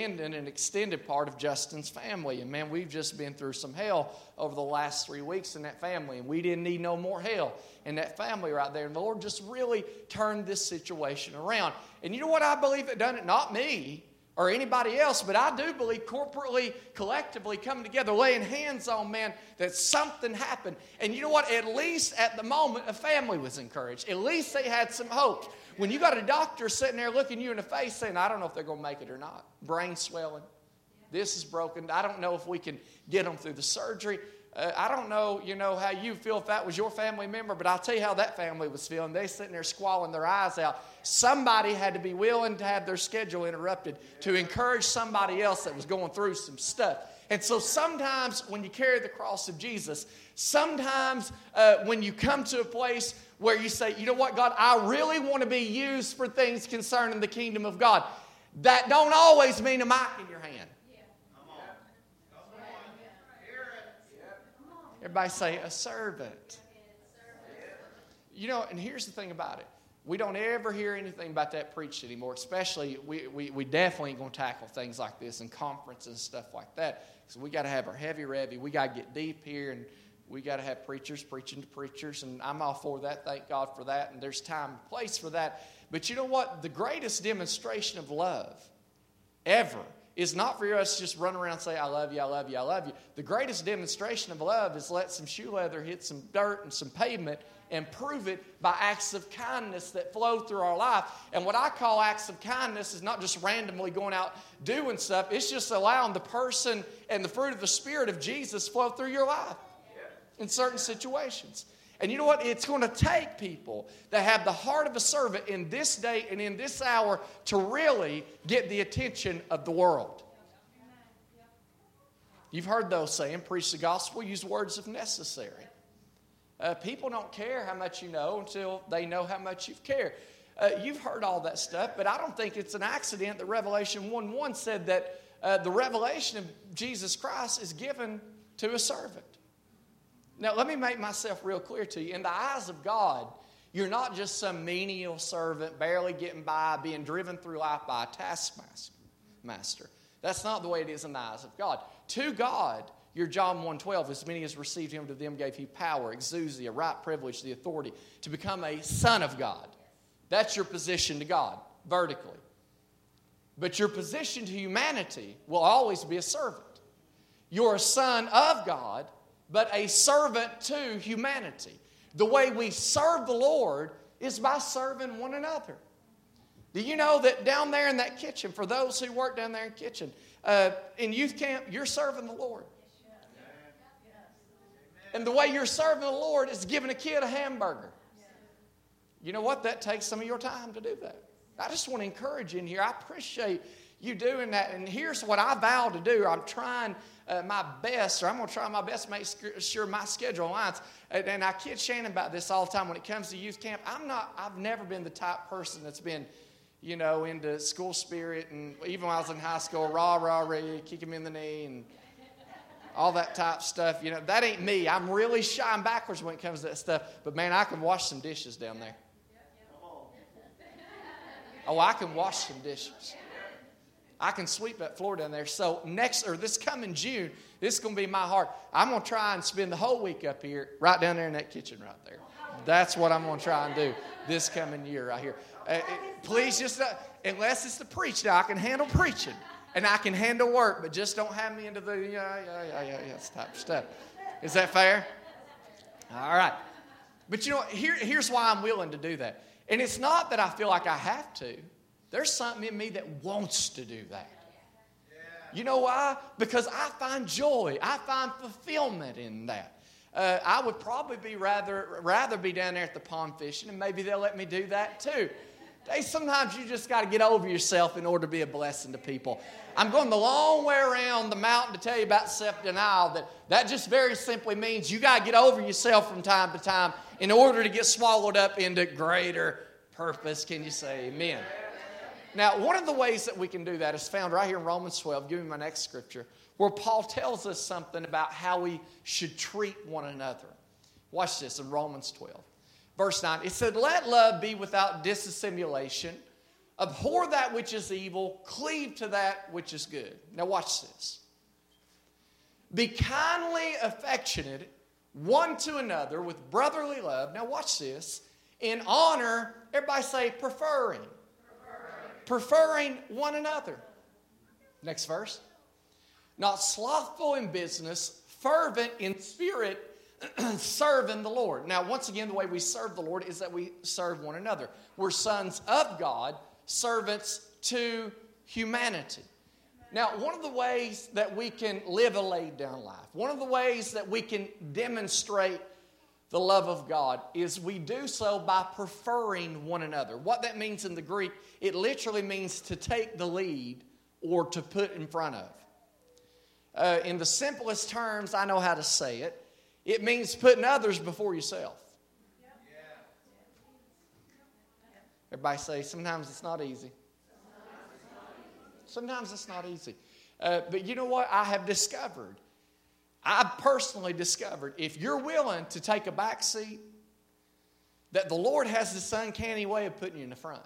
extended part of Justin's family. And man, we've just been through some hell over the last 3 weeks in that family. And we didn't need no more hell in that family right there. And the Lord just really turned this situation around. And you know what I believe that done it? Not me or anybody else, but I do believe corporately, collectively coming together, laying hands on, man, that something happened. And you know what? At least at the moment, a family was encouraged. At least they had some hope. When you got a doctor sitting there looking you in the face saying, I don't know if they're going to make it or not. Brain swelling. This is broken. I don't know if we can get them through the surgery. I don't know, how you feel if that was your family member, but I'll tell you how that family was feeling. They sitting there squalling their eyes out. Somebody had to be willing to have their schedule interrupted to encourage somebody else that was going through some stuff. And so sometimes when you carry the cross of Jesus, sometimes when you come to a place where you say, you know what, God, I really want to be used for things concerning the kingdom of God, that don't always mean a mic in your hand. Everybody say, a servant. And here's the thing about it. We don't ever hear anything about that preached anymore, especially we definitely ain't going to tackle things like this in conferences and stuff like that. So we got to have our heavy. We got to get deep here, and we got to have preachers preaching to preachers, and I'm all for that. Thank God for that, and there's time and place for that. But you know what? The greatest demonstration of love ever is not for us to just run around and say, I love you, I love you, I love you. The greatest demonstration of love is let some shoe leather hit some dirt and some pavement and prove it by acts of kindness that flow through our life. And what I call acts of kindness is not just randomly going out doing stuff. It's just allowing the person and the fruit of the Spirit of Jesus flow through your life in certain situations. And you know what? It's going to take people that have the heart of a servant in this day and in this hour to really get the attention of the world. You've heard those saying, preach the gospel, use words if necessary. People don't care how much you know until they know how much you've cared. You've heard all that stuff, but I don't think it's an accident that Revelation 1:1 said that the revelation of Jesus Christ is given to a servant. Now, let me make myself real clear to you. In the eyes of God, you're not just some menial servant, barely getting by, being driven through life by a taskmaster. That's not the way it is in the eyes of God. To God, Your John 1:12, as many as received him, to them gave he power, exousia, right privilege, the authority to become a son of God. That's your position to God, vertically. But your position to humanity will always be a servant. You're a son of God, but a servant to humanity. The way we serve the Lord is by serving one another. Do you know that down there in that kitchen, for those who work down there in the kitchen, in youth camp, you're serving the Lord. And the way you're serving the Lord is giving a kid a hamburger. You know what? That takes some of your time to do that. I just want to encourage you in here. I appreciate you doing that. And here's what I vow to do. I'm trying my best, or I'm going to try my best to make sure my schedule aligns. And I kid Shannon about this all the time when it comes to youth camp. I've never been the type person that's been, into school spirit. And even when I was in high school, rah, kick him in the knee and all that type stuff. That ain't me. I'm really shy and backwards when it comes to that stuff. But, man, I can wash some dishes down there. Oh, I can wash some dishes. I can sweep that floor down there. So this coming June, this is going to be my heart. I'm going to try and spend the whole week up here, right down there in that kitchen right there. That's what I'm going to try and do this coming year right here. Please just, unless it's to preach, now I can handle preaching. And I can handle work, but just don't have me into the type of stuff. Is that fair? All right. But here's why I'm willing to do that. And it's not that I feel like I have to. There's something in me that wants to do that. You know why? Because I find joy. I find fulfillment in that. I would probably be rather be down there at the pond fishing, and maybe they'll let me do that too. Sometimes you just got to get over yourself in order to be a blessing to people. I'm going the long way around the mountain to tell you about self-denial. That just very simply means you got to get over yourself from time to time in order to get swallowed up into greater purpose. Can you say amen? Now, one of the ways that we can do that is found right here in Romans 12. Give me my next scripture, where Paul tells us something about how we should treat one another. Watch this in Romans 12. Verse 9, it said, let love be without dissimulation. Abhor that which is evil. Cleave to that which is good. Now watch this. Be kindly affectionate one to another with brotherly love. Now watch this. In honor, everybody say preferring. Preferring one another. Next verse. Not slothful in business, fervent in spirit, serving the Lord. Now, once again, the way we serve the Lord is that we serve one another. We're sons of God, servants to humanity. Now, one of the ways that we can live a laid-down life, one of the ways that we can demonstrate the love of God is we do so by preferring one another. What that means in the Greek, it literally means to take the lead or to put in front of. In the simplest terms I know how to say it, it means putting others before yourself. Everybody say, sometimes it's not easy. Sometimes it's not easy. But you know what? I personally discovered, if you're willing to take a back seat, that the Lord has this uncanny way of putting you in the front.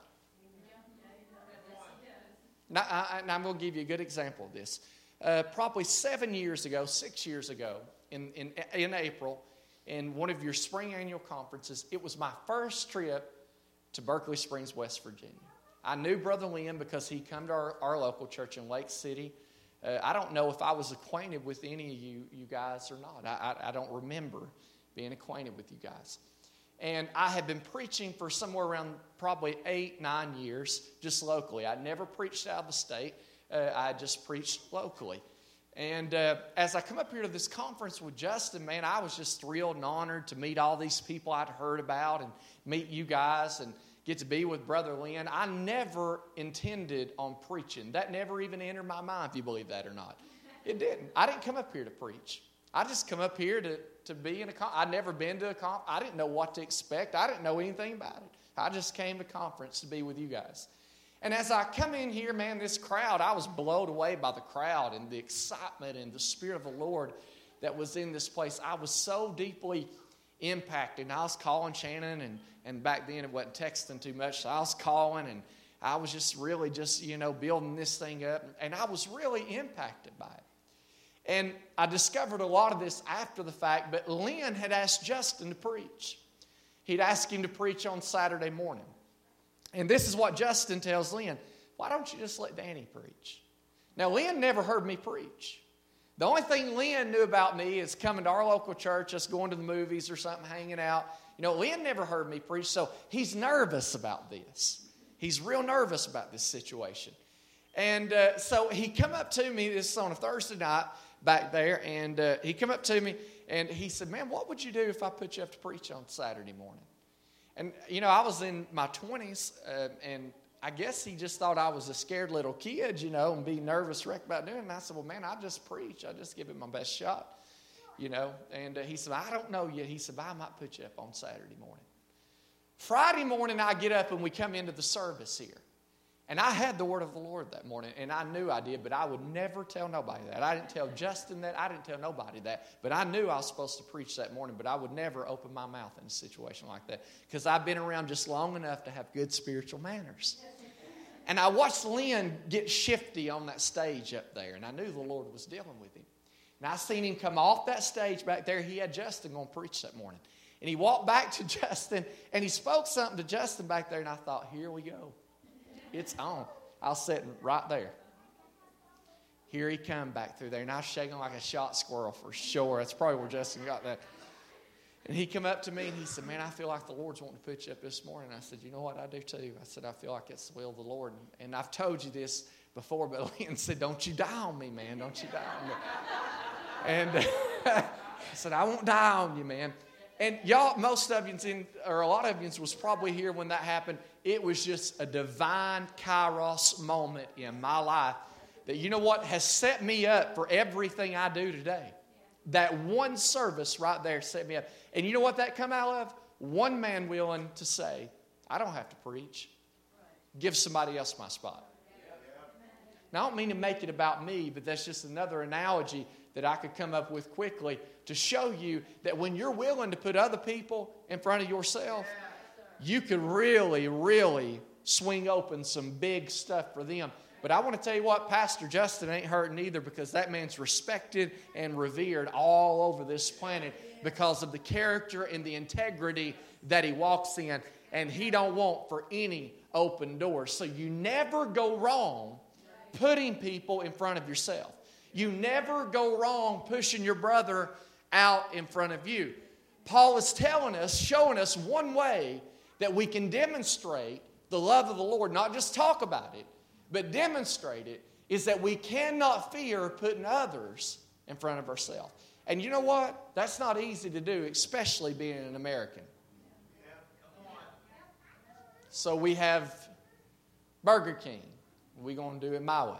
Now, I'm going to give you a good example of this. Probably 6 years ago, in April, in one of your spring annual conferences, it was my first trip to Berkeley Springs, West Virginia. I knew Brother Lynn because he'd come to our local church in Lake City. I don't know if I was acquainted with any of you guys or not. I don't remember being acquainted with you guys. And I had been preaching for somewhere around probably 8-9 years, just locally. I'd never preached out of the state. I just preached locally. And as I come up here to this conference with Justin, man, I was just thrilled and honored to meet all these people I'd heard about and meet you guys and get to be with Brother Lynn. I never intended on preaching. That never even entered my mind, if you believe that or not. It didn't. I didn't come up here to preach. I just come up here to be in a conference. I'd never been to a conference. I didn't know what to expect. I didn't know anything about it. I just came to conference to be with you guys. And as I come in here, man, this crowd, I was blown away by the crowd and the excitement and the Spirit of the Lord that was in this place. I was so deeply impacted. And I was calling Shannon, and back then it wasn't texting too much, so I was calling, and I was just really building this thing up. And I was really impacted by it. And I discovered a lot of this after the fact, but Lynn had asked Justin to preach. He'd asked him to preach on Saturday morning. And this is what Justin tells Lynn: why don't you just let Danny preach? Now, Lynn never heard me preach. The only thing Lynn knew about me is coming to our local church, us going to the movies or something, hanging out. You know, Lynn never heard me preach, so he's nervous about this. He's real nervous about this situation. And so he come up to me, this is on a Thursday night back there, and he come up to me and he said, man, what would you do if I put you up to preach on Saturday morning? And, you know, I was in my 20s, and I guess he just thought I was a scared little kid, you know, and be nervous wreck about doing it. And I said, well, man, I just preach. I just give it my best shot, you know. And he said, I don't know yet. He said, I might put you up on Saturday morning. Friday morning, I get up and we come into the service here. And I had the word of the Lord that morning, and I knew I did, but I would never tell nobody that. I didn't tell Justin that. I didn't tell nobody that. But I knew I was supposed to preach that morning, but I would never open my mouth in a situation like that because I've been around just long enough to have good spiritual manners. And I watched Lynn get shifty on that stage up there, and I knew the Lord was dealing with him. And I seen him come off that stage back there. He had Justin going to preach that morning. And he walked back to Justin, and he spoke something to Justin back there, and I thought, here we go. It's on. I was sitting right there. Here he come back through there, and I was shaking like a shot squirrel for sure. That's probably where Justin got that. And he come up to me, and he said, man, I feel like the Lord's wanting to put you up this morning. I said, you know what, I do too. I said, I feel like it's the will of the Lord. And I've told you this before, but Lynn said, don't you die on me, man. Don't you die on me. And I said, I won't die on you, man. And y'all, most of you, or a lot of you was probably here when that happened. It was just a divine kairos moment in my life that, you know what, has set me up for everything I do today. That one service right there set me up. And you know what that come out of? One man willing to say, I don't have to preach. Give somebody else my spot. Now, I don't mean to make it about me, but that's just another analogy that I could come up with quickly to show you that when you're willing to put other people in front of yourself, you could really, really swing open some big stuff for them. But I want to tell you what, Pastor Justin ain't hurting either, because that man's respected and revered all over this planet because of the character and the integrity that he walks in, and he don't want for any open doors. So you never go wrong putting people in front of yourself. You never go wrong pushing your brother out in front of you. Paul is telling us, showing us one way that we can demonstrate the love of the Lord, not just talk about it, but demonstrate it, is that we cannot fear putting others in front of ourselves. And you know what? That's not easy to do, especially being an American. So we have Burger King. We're going to do it my way.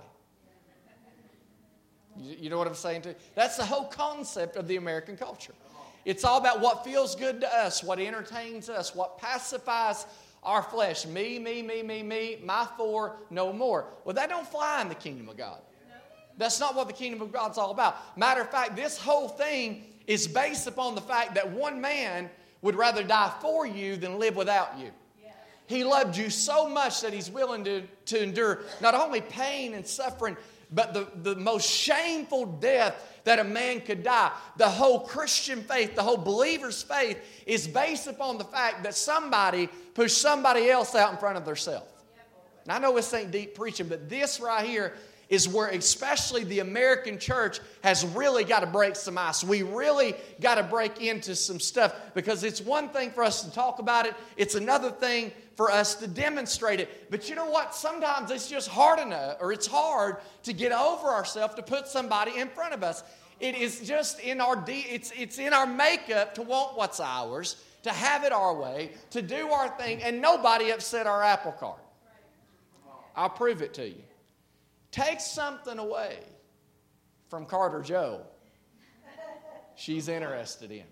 You know what I'm saying to you? That's the whole concept of the American culture. It's all about what feels good to us, what entertains us, what pacifies our flesh. Me, my four, no more. Well, that don't fly in the kingdom of God. That's not what the kingdom of God's all about. Matter of fact, this whole thing is based upon the fact that one man would rather die for you than live without you. He loved you so much that he's willing to endure not only pain and suffering, but the most shameful death that a man could die. The whole Christian faith, the whole believer's faith is based upon the fact that somebody pushed somebody else out in front of themselves. And I know this ain't deep preaching, but this right here is where especially the American church has really got to break some ice. We really got to break into some stuff, because it's one thing for us to talk about it. It's another thing for us to demonstrate it. But you know what? Sometimes it's just hard enough, or it's hard to get over ourselves to put somebody in front of us. It is just in our it's in our makeup to want what's ours, to have it our way, to do our thing, and nobody upset our apple cart. I'll prove it to you. Take something away from Carter Joe she's interested in.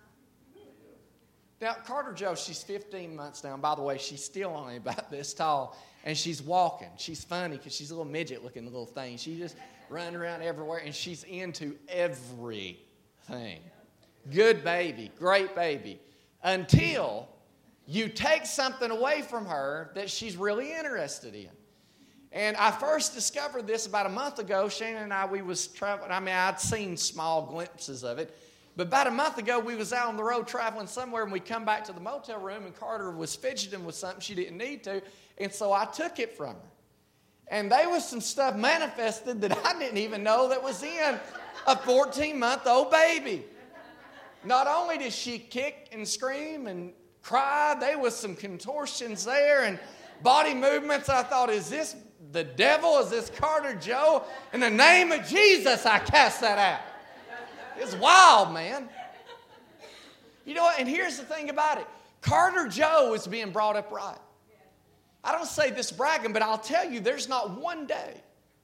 Now, Carter Joe, she's 15 months now. And by the way, she's still only about this tall. And she's walking. She's funny because she's a little midget-looking little thing. She just running around everywhere, and she's into everything. Good baby, great baby. Until you take something away from her that she's really interested in. And I first discovered this about a month ago. Shannon and I, we was traveling. I mean, I'd seen small glimpses of it. But about a month ago, we was out on the road traveling somewhere, and we come back to the motel room, and Carter was fidgeting with something she didn't need to. And so I took it from her. And there was some stuff manifested that I didn't even know that was in a 14-month-old baby. Not only did she kick and scream and cry, there was some contortions there and body movements. I thought, is this the devil? Is this Carter Joe? In the name of Jesus, I cast that out. It's wild, man. You know what? And here's the thing about it. Carter Joe is being brought up right. I don't say this bragging, but I'll tell you, there's not one day.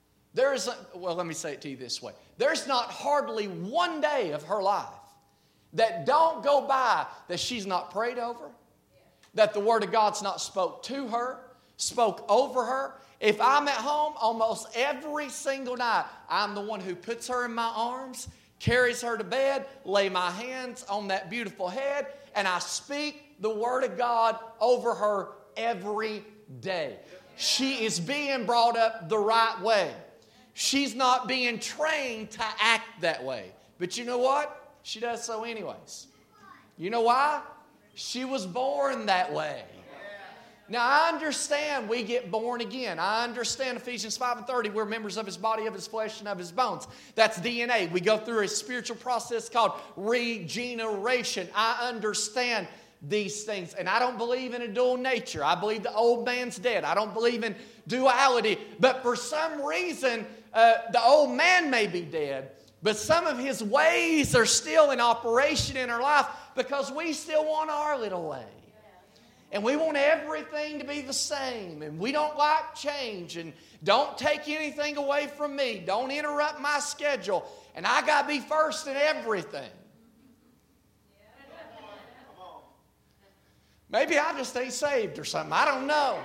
Let me say it to you this way. There's not hardly one day of her life that don't go by that she's not prayed over, that the Word of God's not spoke to her, spoke over her. If I'm at home, almost every single night, I'm the one who puts her in my arms, carries her to bed, lay my hands on that beautiful head, and I speak the Word of God over her every day. She is being brought up the right way. She's not being trained to act that way. But you know what? She does so anyways. You know why? She was born that way. Now, I understand we get born again. I understand Ephesians 5:30, we're members of His body, of His flesh, and of His bones. That's DNA. We go through a spiritual process called regeneration. I understand these things. And I don't believe in a dual nature. I believe the old man's dead. I don't believe in duality. But for some reason, the old man may be dead, but some of his ways are still in operation in our life because we still want our little way. And we want everything to be the same. And we don't like change. And don't take anything away from me. Don't interrupt my schedule. And I got to be first in everything. Maybe I just ain't saved or something. I don't know.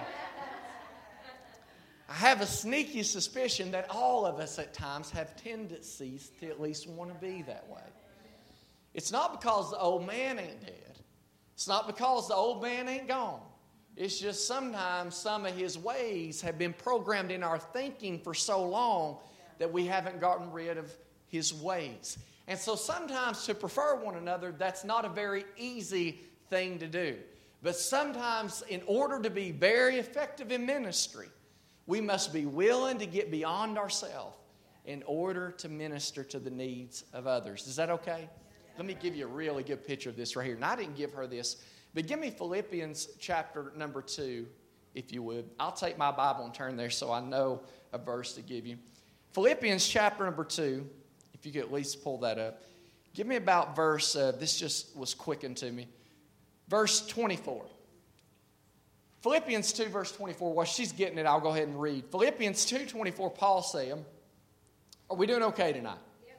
I have a sneaky suspicion that all of us at times have tendencies to at least want to be that way. It's not because the old man ain't dead. It's not because the old man ain't gone. It's just sometimes some of his ways have been programmed in our thinking for so long that we haven't gotten rid of his ways. And so sometimes to prefer one another, that's not a very easy thing to do. But sometimes in order to be very effective in ministry, we must be willing to get beyond ourselves in order to minister to the needs of others. Is that okay? Let me give you a really good picture of this right here. And I didn't give her this, but give me Philippians chapter number 2, if you would. I'll take my Bible and turn there so I know a verse to give you. Philippians chapter number 2, if you could at least pull that up. Give me about verse, this just was quickened to me. Verse 24. Philippians 2, verse 24. While she's getting it, I'll go ahead and read. Philippians 2:24, Paul saying, are we doing okay tonight?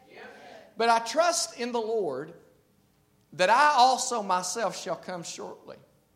But I trust in the Lord that I also myself shall come shortly.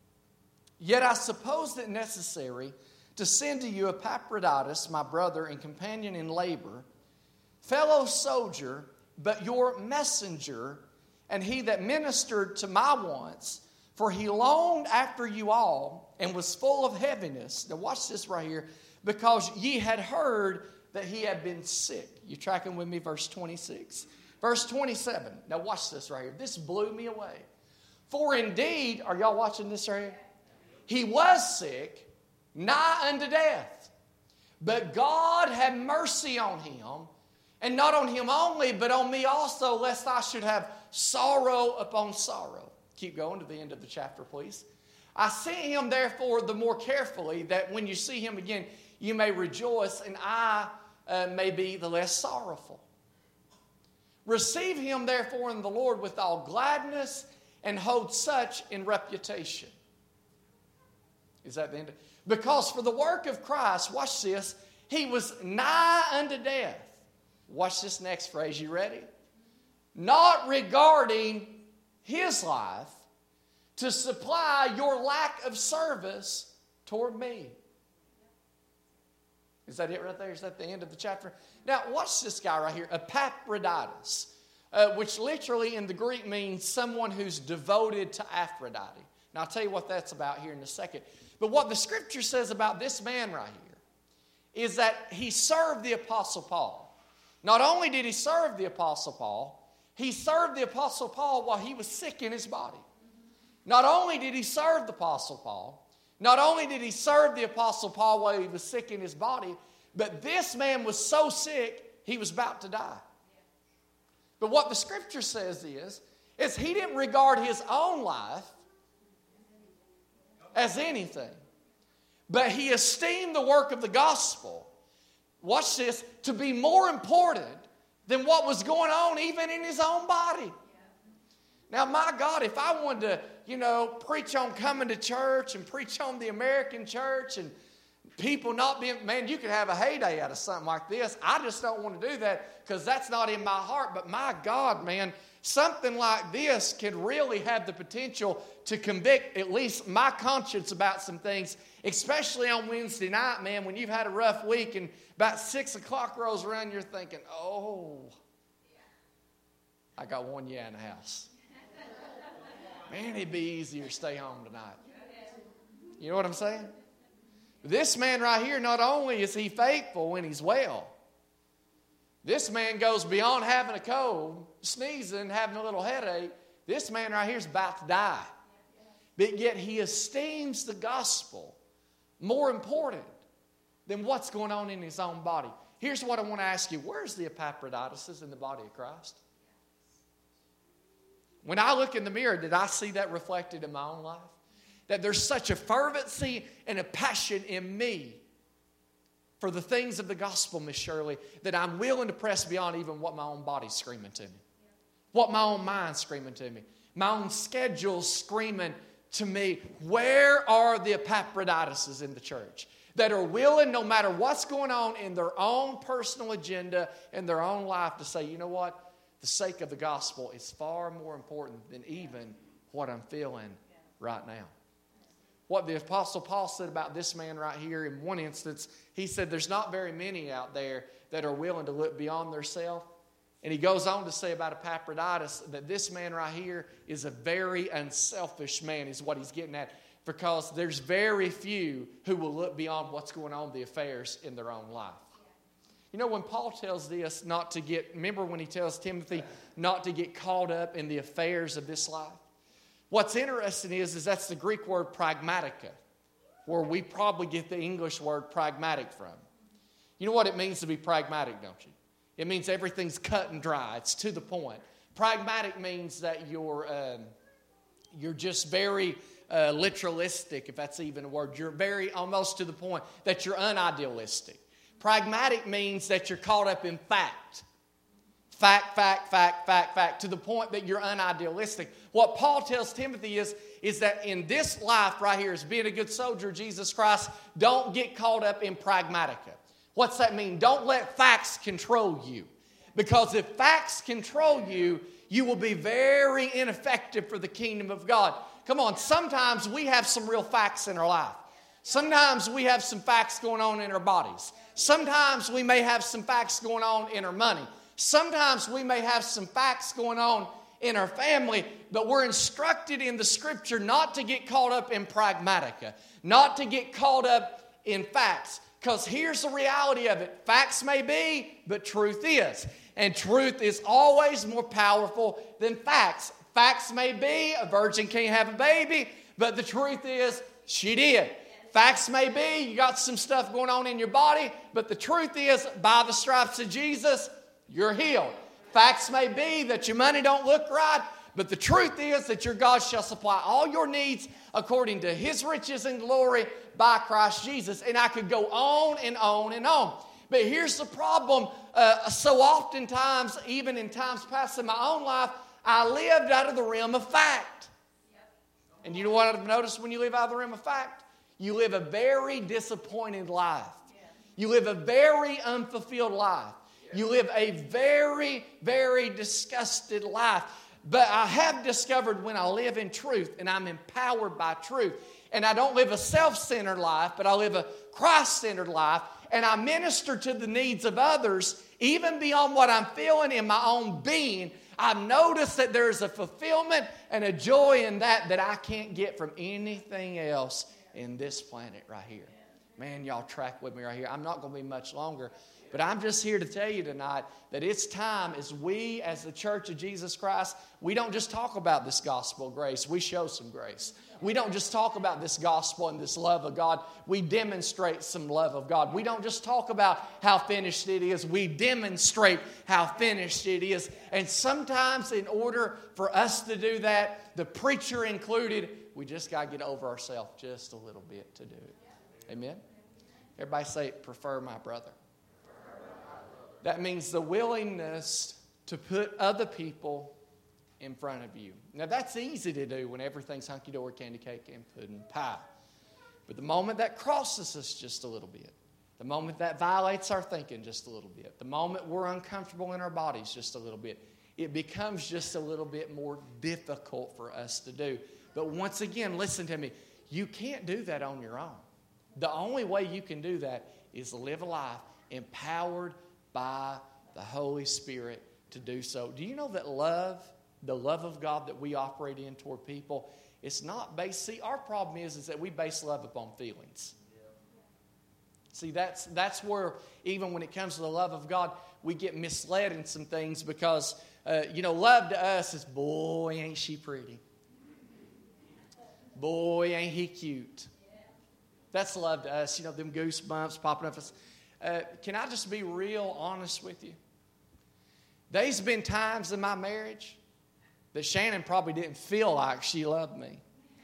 Yet I suppose it necessary to send to you Epaphroditus, my brother and companion in labor, fellow soldier, but your messenger, and he that ministered to my wants, for he longed after you all and was full of heaviness. Now watch this right here. Because ye had heard that he had been sick. You tracking with me? Verse 26. Verse 27. Now watch this right here. This blew me away. For indeed, are y'all watching this right here? He was sick, nigh unto death. But God had mercy on him. And not on him only, but on me also, lest I should have sorrow upon sorrow. Keep going to the end of the chapter, please. I sent him, therefore, the more carefully, that when you see him again, you may rejoice, and I may be the less sorrowful. Receive him, therefore, in the Lord with all gladness, and hold such in reputation. Is that the end? Because for the work of Christ, watch this, he was nigh unto death. Watch this next phrase. You ready? Not regarding his life to supply your lack of service toward me. Is that it right there? Is that the end of the chapter? Now, watch this guy right here, Epaphroditus, which literally in the Greek means someone who's devoted to Aphrodite. Now, I'll tell you what that's about here in a second. But what the Scripture says about this man right here is that he served the Apostle Paul. Not only did he serve the Apostle Paul, he served the Apostle Paul while he was sick in his body. Not only did he serve the Apostle Paul, not only did he serve the Apostle Paul while he was sick in his body, but this man was so sick, he was about to die. But what the Scripture says is he didn't regard his own life as anything. But he esteemed the work of the gospel, watch this, to be more important than what was going on even in his own body. Now, my God, if I wanted to, preach on coming to church and preach on the American church and people not being, man, you could have a heyday out of something like this. I just don't want to do that because that's not in my heart. But my God, man, something like this can really have the potential to convict at least my conscience about some things, especially on Wednesday night, man, when you've had a rough week and about 6 o'clock rolls around, you're thinking, oh, I got one in the house. Man, it'd be easier to stay home tonight. You know what I'm saying? This man right here, not only is he faithful when he's well, this man goes beyond having a cold, sneezing, having a little headache. This man right here is about to die. But yet he esteems the gospel more important than what's going on in his own body. Here's what I want to ask you. Where's the Epaphroditus in the body of Christ? When I look in the mirror, did I see that reflected in my own life? That there's such a fervency and a passion in me for the things of the gospel, Miss Shirley, that I'm willing to press beyond even what my own body's screaming to me. What my own mind's screaming to me. My own schedule's screaming to me. Where are the Epaphroditus in the church that are willing, no matter what's going on in their own personal agenda and their own life, to say, you know what? The sake of the gospel is far more important than even what I'm feeling right now. What the Apostle Paul said about this man right here, in one instance, he said there's not very many out there that are willing to look beyond themselves. And he goes on to say about Epaphroditus that this man right here is a very unselfish man, is what he's getting at. Because there's very few who will look beyond what's going on, the affairs in their own life. You know, when Paul tells this not to get, remember when he tells Timothy not to get caught up in the affairs of this life? What's interesting is that's the Greek word pragmatica, where we probably get the English word pragmatic from. You know what it means to be pragmatic, don't you? It means everything's cut and dry. It's to the point. Pragmatic means that you're just very literalistic, if that's even a word. You're very almost to the point, that you're unidealistic. Pragmatic means that you're caught up in fact. Fact, to the point that you're unidealistic. What Paul tells Timothy is that in this life right here, as being a good soldier of Jesus Christ, don't get caught up in pragmatica. What's that mean? Don't let facts control you. Because if facts control you, you will be very ineffective for the kingdom of God. Come on, sometimes we have some real facts in our life. Sometimes we have some facts going on in our bodies. Sometimes we may have some facts going on in our money. Sometimes we may have some facts going on in our family, but we're instructed in the Scripture not to get caught up in pragmatica, not to get caught up in facts. Because here's the reality of it. Facts may be, but truth is. And truth is always more powerful than facts. Facts may be, a virgin can't have a baby, but the truth is, she did. Facts may be, you got some stuff going on in your body, but the truth is, by the stripes of Jesus, you're healed. Facts may be that your money don't look right, but the truth is that your God shall supply all your needs according to His riches and glory by Christ Jesus. And I could go on and on and on. But here's the problem. So oftentimes, even in times past in my own life, I lived out of the realm of fact. And you know what I've noticed when you live out of the realm of fact? You live a very disappointed life. You live a very unfulfilled life. You live a very, very disgusted life. But I have discovered when I live in truth and I'm empowered by truth, and I don't live a self-centered life, but I live a Christ-centered life, and I minister to the needs of others, even beyond what I'm feeling in my own being, I've noticed that there's a fulfillment and a joy in that I can't get from anything else in this planet right here. Man, y'all track with me right here. I'm not going to be much longer. But I'm just here to tell you tonight that it's time as we, as the Church of Jesus Christ, we don't just talk about this gospel of grace. We show some grace. We don't just talk about this gospel and this love of God. We demonstrate some love of God. We don't just talk about how finished it is. We demonstrate how finished it is. And sometimes in order for us to do that, the preacher included, we just got to get over ourselves just a little bit to do it. Amen? Everybody say, prefer my brother. That means the willingness to put other people in front of you. Now, that's easy to do when everything's hunky-dory, candy cake, and pudding pie. But the moment that crosses us just a little bit, the moment that violates our thinking just a little bit, the moment we're uncomfortable in our bodies just a little bit, it becomes just a little bit more difficult for us to do. But once again, listen to me. You can't do that on your own. The only way you can do that is live a life empowered by the Holy Spirit to do so. Do you know that love, the love of God that we operate in toward people, it's not based. See, our problem is that we base love upon feelings. See, that's where, even when it comes to the love of God, we get misled in some things because, love to us is, boy, ain't she pretty. Boy, ain't he cute. That's love to us, them goosebumps popping up. Can I just be real honest with you? There's been times in my marriage that Shannon probably didn't feel like she loved me.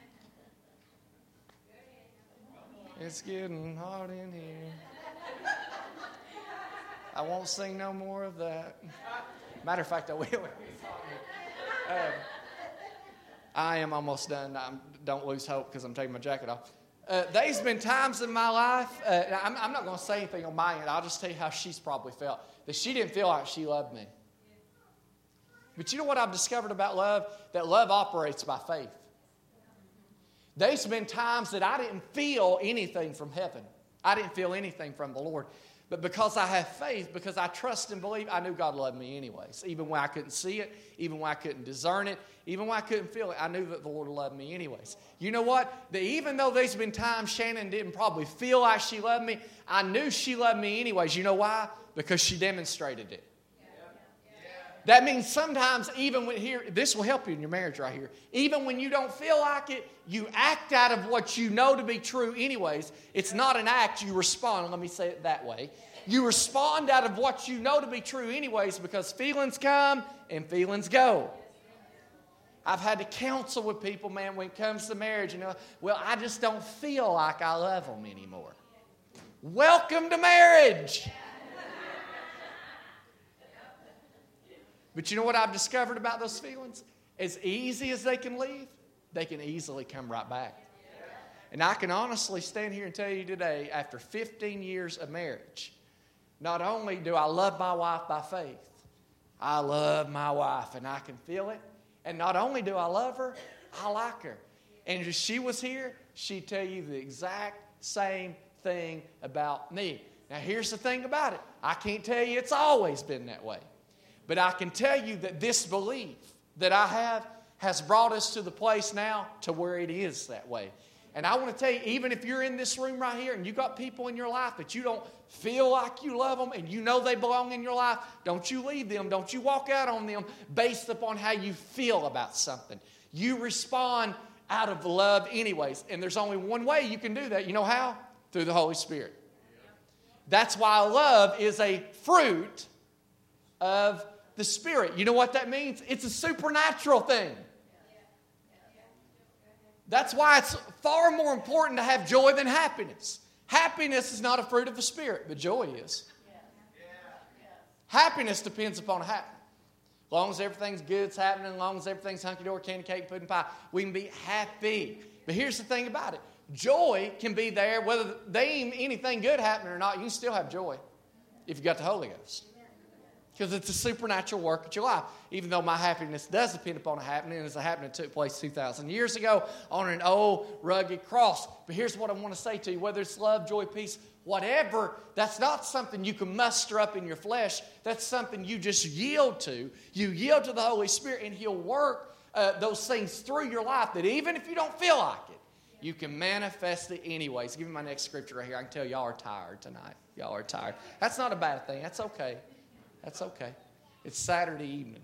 It's getting hot in here. I won't sing no more of that. Matter of fact, I will. I am almost done. Don't lose hope because I'm taking my jacket off. There's been times in my life, I'm not going to say anything on my end. I'll just tell you how she's probably felt. That she didn't feel like she loved me. But you know what I've discovered about love? That love operates by faith. There's been times that I didn't feel anything from heaven. I didn't feel anything from the Lord. But because I have faith, because I trust and believe, I knew God loved me anyways. Even when I couldn't see it, even when I couldn't discern it, even when I couldn't feel it, I knew that the Lord loved me anyways. You know what? That even though there's been times Shannon didn't probably feel like she loved me, I knew she loved me anyways. You know why? Because she demonstrated it. That means sometimes even when this will help you in your marriage right here. Even when you don't feel like it, you act out of what you know to be true anyways. It's not an act, you respond. Let me say it that way. You respond out of what you know to be true anyways because feelings come and feelings go. I've had to counsel with people, man, when it comes to marriage. I just don't feel like I love them anymore. Welcome to marriage. But you know what I've discovered about those feelings? As easy as they can leave, they can easily come right back. And I can honestly stand here and tell you today, after 15 years of marriage, not only do I love my wife by faith, I love my wife and I can feel it. And not only do I love her, I like her. And if she was here, she'd tell you the exact same thing about me. Now here's the thing about it. I can't tell you it's always been that way. But I can tell you that this belief that I have has brought us to the place now to where it is that way. And I want to tell you, even if you're in this room right here and you got people in your life that you don't feel like you love them and you know they belong in your life, don't you leave them. Don't you walk out on them based upon how you feel about something. You respond out of love anyways. And there's only one way you can do that. You know how? Through the Holy Spirit. That's why love is a fruit of the Spirit. You know what that means? It's a supernatural thing. That's why it's far more important to have joy than happiness. Happiness is not a fruit of the Spirit, but joy is. Happiness depends upon happening. As long as everything's good, it's happening. As long as everything's hunky-dory, candy cake, pudding pie, we can be happy. But here's the thing about it. Joy can be there whether there ain't anything good happening or not. You can still have joy if you got the Holy Ghost. Because it's a supernatural work of your life. Even though my happiness does depend upon a happening, it's a happening that took place 2,000 years ago on an old rugged cross. But here's what I want to say to you. Whether it's love, joy, peace, whatever, that's not something you can muster up in your flesh. That's something you just yield to. You yield to the Holy Spirit and He'll work those things through your life that even if you don't feel like it, You can manifest it anyways. Give me my next scripture right here. I can tell y'all are tired tonight. Y'all are tired. That's not a bad thing. That's okay. That's okay. It's Saturday evening.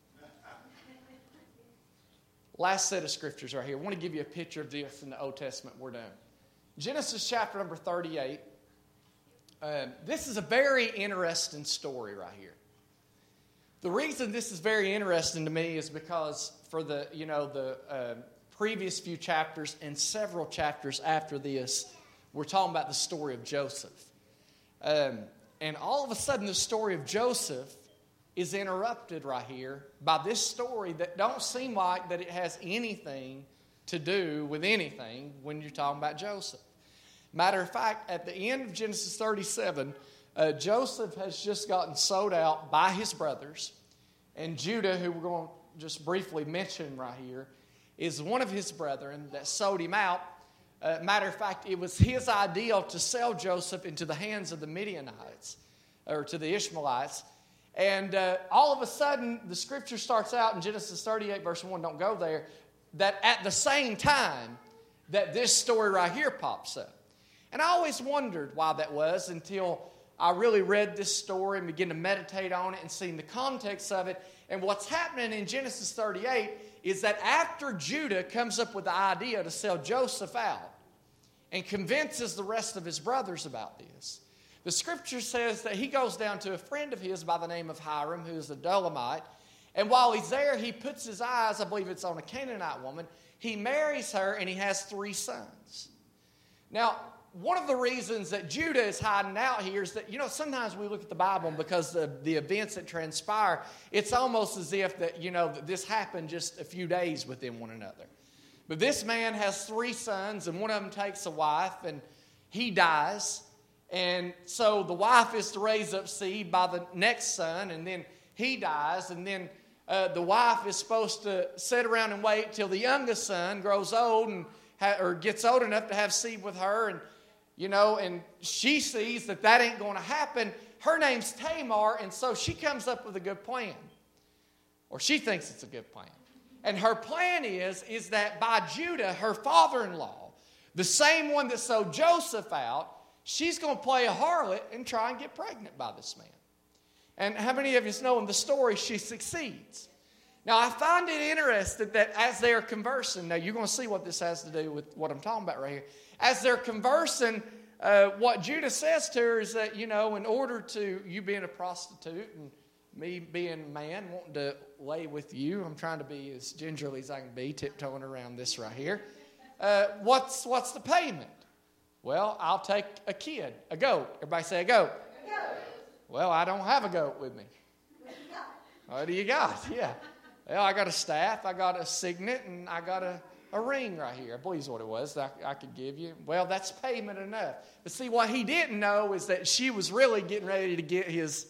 Last set of scriptures right here. I want to give you a picture of this in the Old Testament. We're done. Genesis chapter number 38. This is a very interesting story right here. The reason this is very interesting to me is because for the previous few chapters and several chapters after this, we're talking about the story of Joseph. And all of a sudden, the story of Joseph is interrupted right here by this story that don't seem like that it has anything to do with anything when you're talking about Joseph. Matter of fact, at the end of Genesis 37, Joseph has just gotten sold out by his brothers. And Judah, who we're going to just briefly mention right here, is one of his brethren that sold him out. Matter of fact, it was his idea to sell Joseph into the hands of the Midianites, or to the Ishmaelites. And all of a sudden, the scripture starts out in Genesis 38, verse 1, don't go there, that at the same time that this story right here pops up. And I always wondered why that was until I really read this story and began to meditate on it and seen the context of it. And what's happening in Genesis 38 is that after Judah comes up with the idea to sell Joseph out and convinces the rest of his brothers about this, the scripture says that he goes down to a friend of his by the name of Hiram, who is a Dolomite. And while he's there, he puts his eyes, I believe it's on a Canaanite woman. He marries her and he has 3 sons. Now, one of the reasons that Judah is hiding out here is that, sometimes we look at the Bible and because of the events that transpire, it's almost as if that, that this happened just a few days within one another. But this man has 3 sons, and one of them takes a wife, and he dies. And so the wife is to raise up seed by the next son, and then he dies, and then the wife is supposed to sit around and wait till the youngest son grows old and or gets old enough to have seed with her, and and she sees that ain't going to happen. Her name's Tamar, and so she comes up with a good plan, or she thinks it's a good plan. And her plan is that by Judah, her father-in-law, the same one that sold Joseph out, she's going to play a harlot and try and get pregnant by this man. And how many of you know in the story she succeeds? Now, I find it interesting that as they're conversing, now you're going to see what this has to do with what I'm talking about right here. As they're conversing, what Judah says to her is that, in order to you being a prostitute and me being a man wanting to lay with you, I'm trying to be as gingerly as I can be, tiptoeing around this right here. What's the payment? Well, I'll take a kid, a goat. Everybody say a goat. A goat. Well, I don't have a goat with me. What do you got? Yeah. Well, I got a staff, I got a signet, and I got a ring right here. I believe is what it was that I could give you. Well, that's payment enough. But see, what he didn't know is that she was really getting ready to get his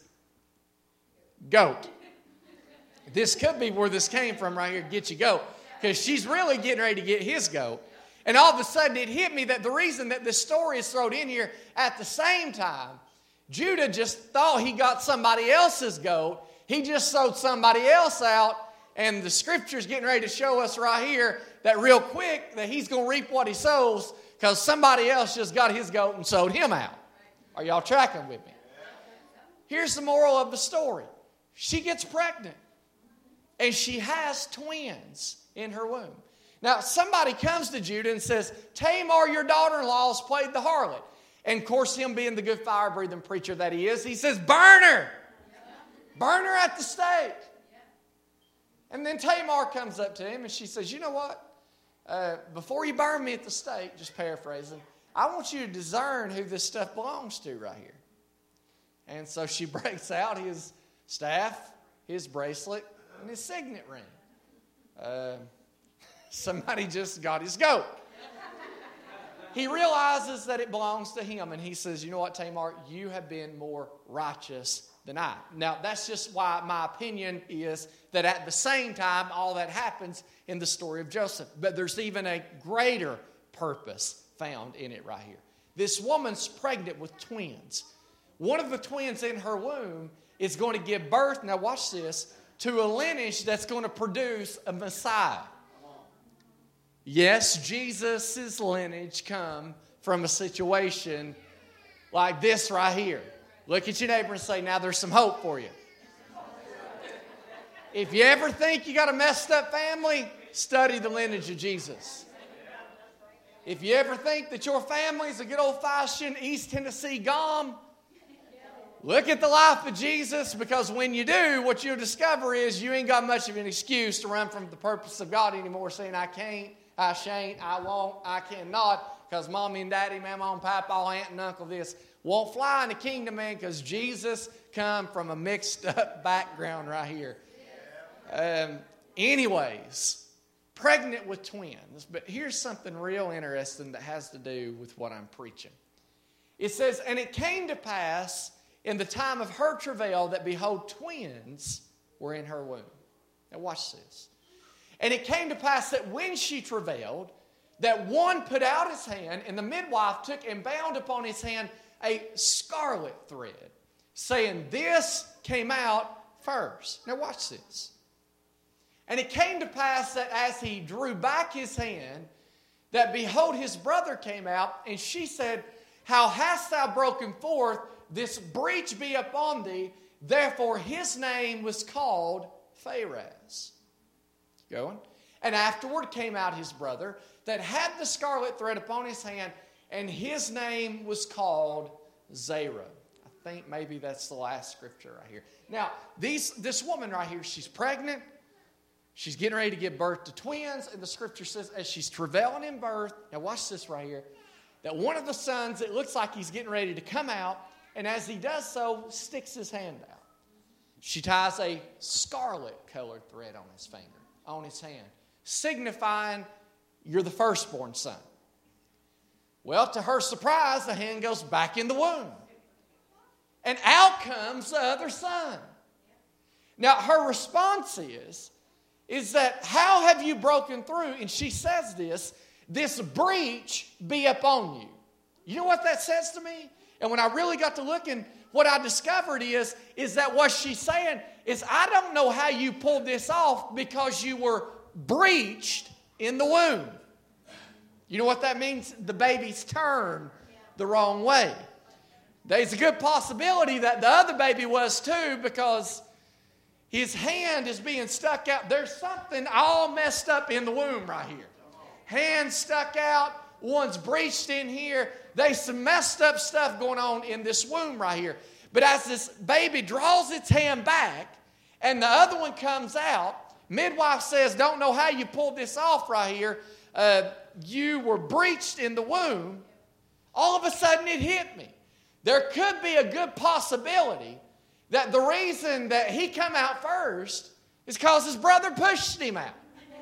goat. This could be where this came from right here, get your goat. Because she's really getting ready to get his goat. And all of a sudden it hit me that the reason that this story is thrown in here at the same time, Judah just thought he got somebody else's goat. He just sold somebody else out. And the scripture's getting ready to show us right here that real quick that he's going to reap what he sows because somebody else just got his goat and sold him out. Are y'all tracking with me? Here's the moral of the story. She gets pregnant. And she has twins in her womb. Now, somebody comes to Judah and says, Tamar, your daughter-in-law, has played the harlot. And, of course, him being the good fire-breathing preacher that he is, he says, burn her. Burn her at the stake. And then Tamar comes up to him and she says, you know what? Before you burn me at the stake, just paraphrasing, I want you to discern who this stuff belongs to right here. And so she breaks out his staff, his bracelet, and his signet ring. Somebody just got his goat. He realizes that it belongs to him, and he says, you know what, Tamar, you have been more righteous than I. Now, that's just why my opinion is that at the same time, all that happens in the story of Joseph. But there's even a greater purpose found in it right here. This woman's pregnant with twins. One of the twins in her womb is going to give birth, now watch this, to a lineage that's going to produce a Messiah. Yes, Jesus' lineage come from a situation like this right here. Look at your neighbor and say, now there's some hope for you. If you ever think you got a messed up family, study the lineage of Jesus. If you ever think that your family's a good old-fashioned East Tennessee GOM, look at the life of Jesus, because when you do, what you'll discover is you ain't got much of an excuse to run from the purpose of God anymore, saying, I can't, I shan't, I won't, I cannot, because mommy and daddy, mama and papa, aunt and uncle this won't fly in the kingdom, man, because Jesus come from a mixed up background right here. Anyways, pregnant with twins. But here's something real interesting that has to do with what I'm preaching. It says, and it came to pass in the time of her travail that, behold, twins were in her womb. Now watch this. And it came to pass that when she travailed, that one put out his hand, and the midwife took and bound upon his hand a scarlet thread, saying, this came out first. Now watch this. And it came to pass that as he drew back his hand, that behold, his brother came out, and she said, how hast thou broken forth? This breach be upon thee. Therefore his name was called Phares. Going. And afterward came out his brother that had the scarlet thread upon his hand, and his name was called Zerah. I think maybe that's the last scripture right here. Now, this woman right here, she's pregnant. She's getting ready to give birth to twins, and the scripture says as she's travailing in birth, now watch this right here, that one of the sons, it looks like he's getting ready to come out, and as he does so, sticks his hand out. She ties a scarlet colored thread on his hand, signifying you're the firstborn son. Well, to her surprise, the hand goes back in the womb. And out comes the other son. Now, her response is that, how have you broken through? And she says this breach be upon you. You know what that says to me? And when I really got to looking, what I discovered is that what she's saying is, I don't know how you pulled this off because you were breached in the womb. You know what that means? The baby's turned the wrong way. There's a good possibility that the other baby was too, because his hand is being stuck out. There's something all messed up in the womb right here. Hand stuck out. One's breached in here. There's some messed up stuff going on in this womb right here. But as this baby draws its hand back and the other one comes out, midwife says, don't know how you pulled this off right here. You were breached in the womb. All of a sudden it hit me. There could be a good possibility that the reason that he come out first is because his brother pushed him out.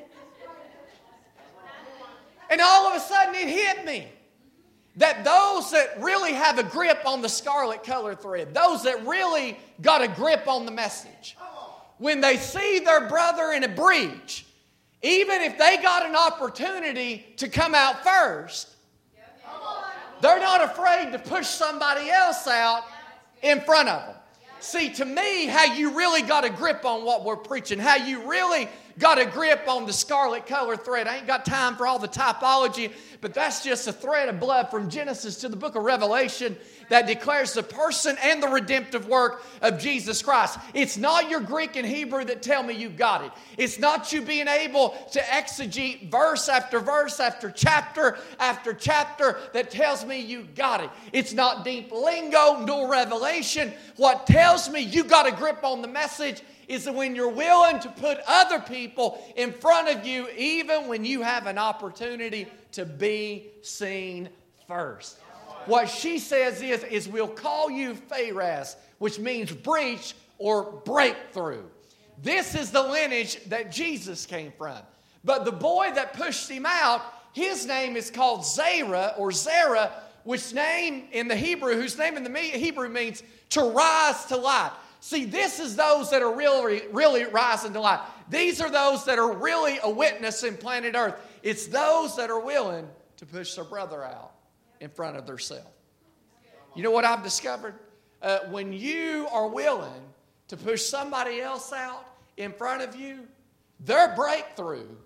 And all of a sudden it hit me that those that really have a grip on the scarlet color thread, those that really got a grip on the message, when they see their brother in a breach, even if they got an opportunity to come out first, they're not afraid to push somebody else out in front of them. See, to me, how you really got a grip on what we're preaching, how you really got a grip on the scarlet color thread. I ain't got time for all the typology, but that's just a thread of blood from Genesis to the book of Revelation that declares the person and the redemptive work of Jesus Christ. It's not your Greek and Hebrew that tell me you got it. It's not you being able to exegete verse after verse after chapter that tells me you got it. It's not deep lingo nor revelation. What tells me you got a grip on the message is that when you're willing to put other people in front of you, even when you have an opportunity to be seen first. What she says is we'll call you Phares, which means breach or breakthrough. This is the lineage that Jesus came from. But the boy that pushed him out, his name is called Zerah, which name in the Hebrew, whose name in the Hebrew means to rise to light. See, this is those that are really rising to light. These are those that are really a witness in planet Earth. It's those that are willing to push their brother out in front of themselves. You know what I've discovered? When you are willing to push somebody else out in front of you, their breakthrough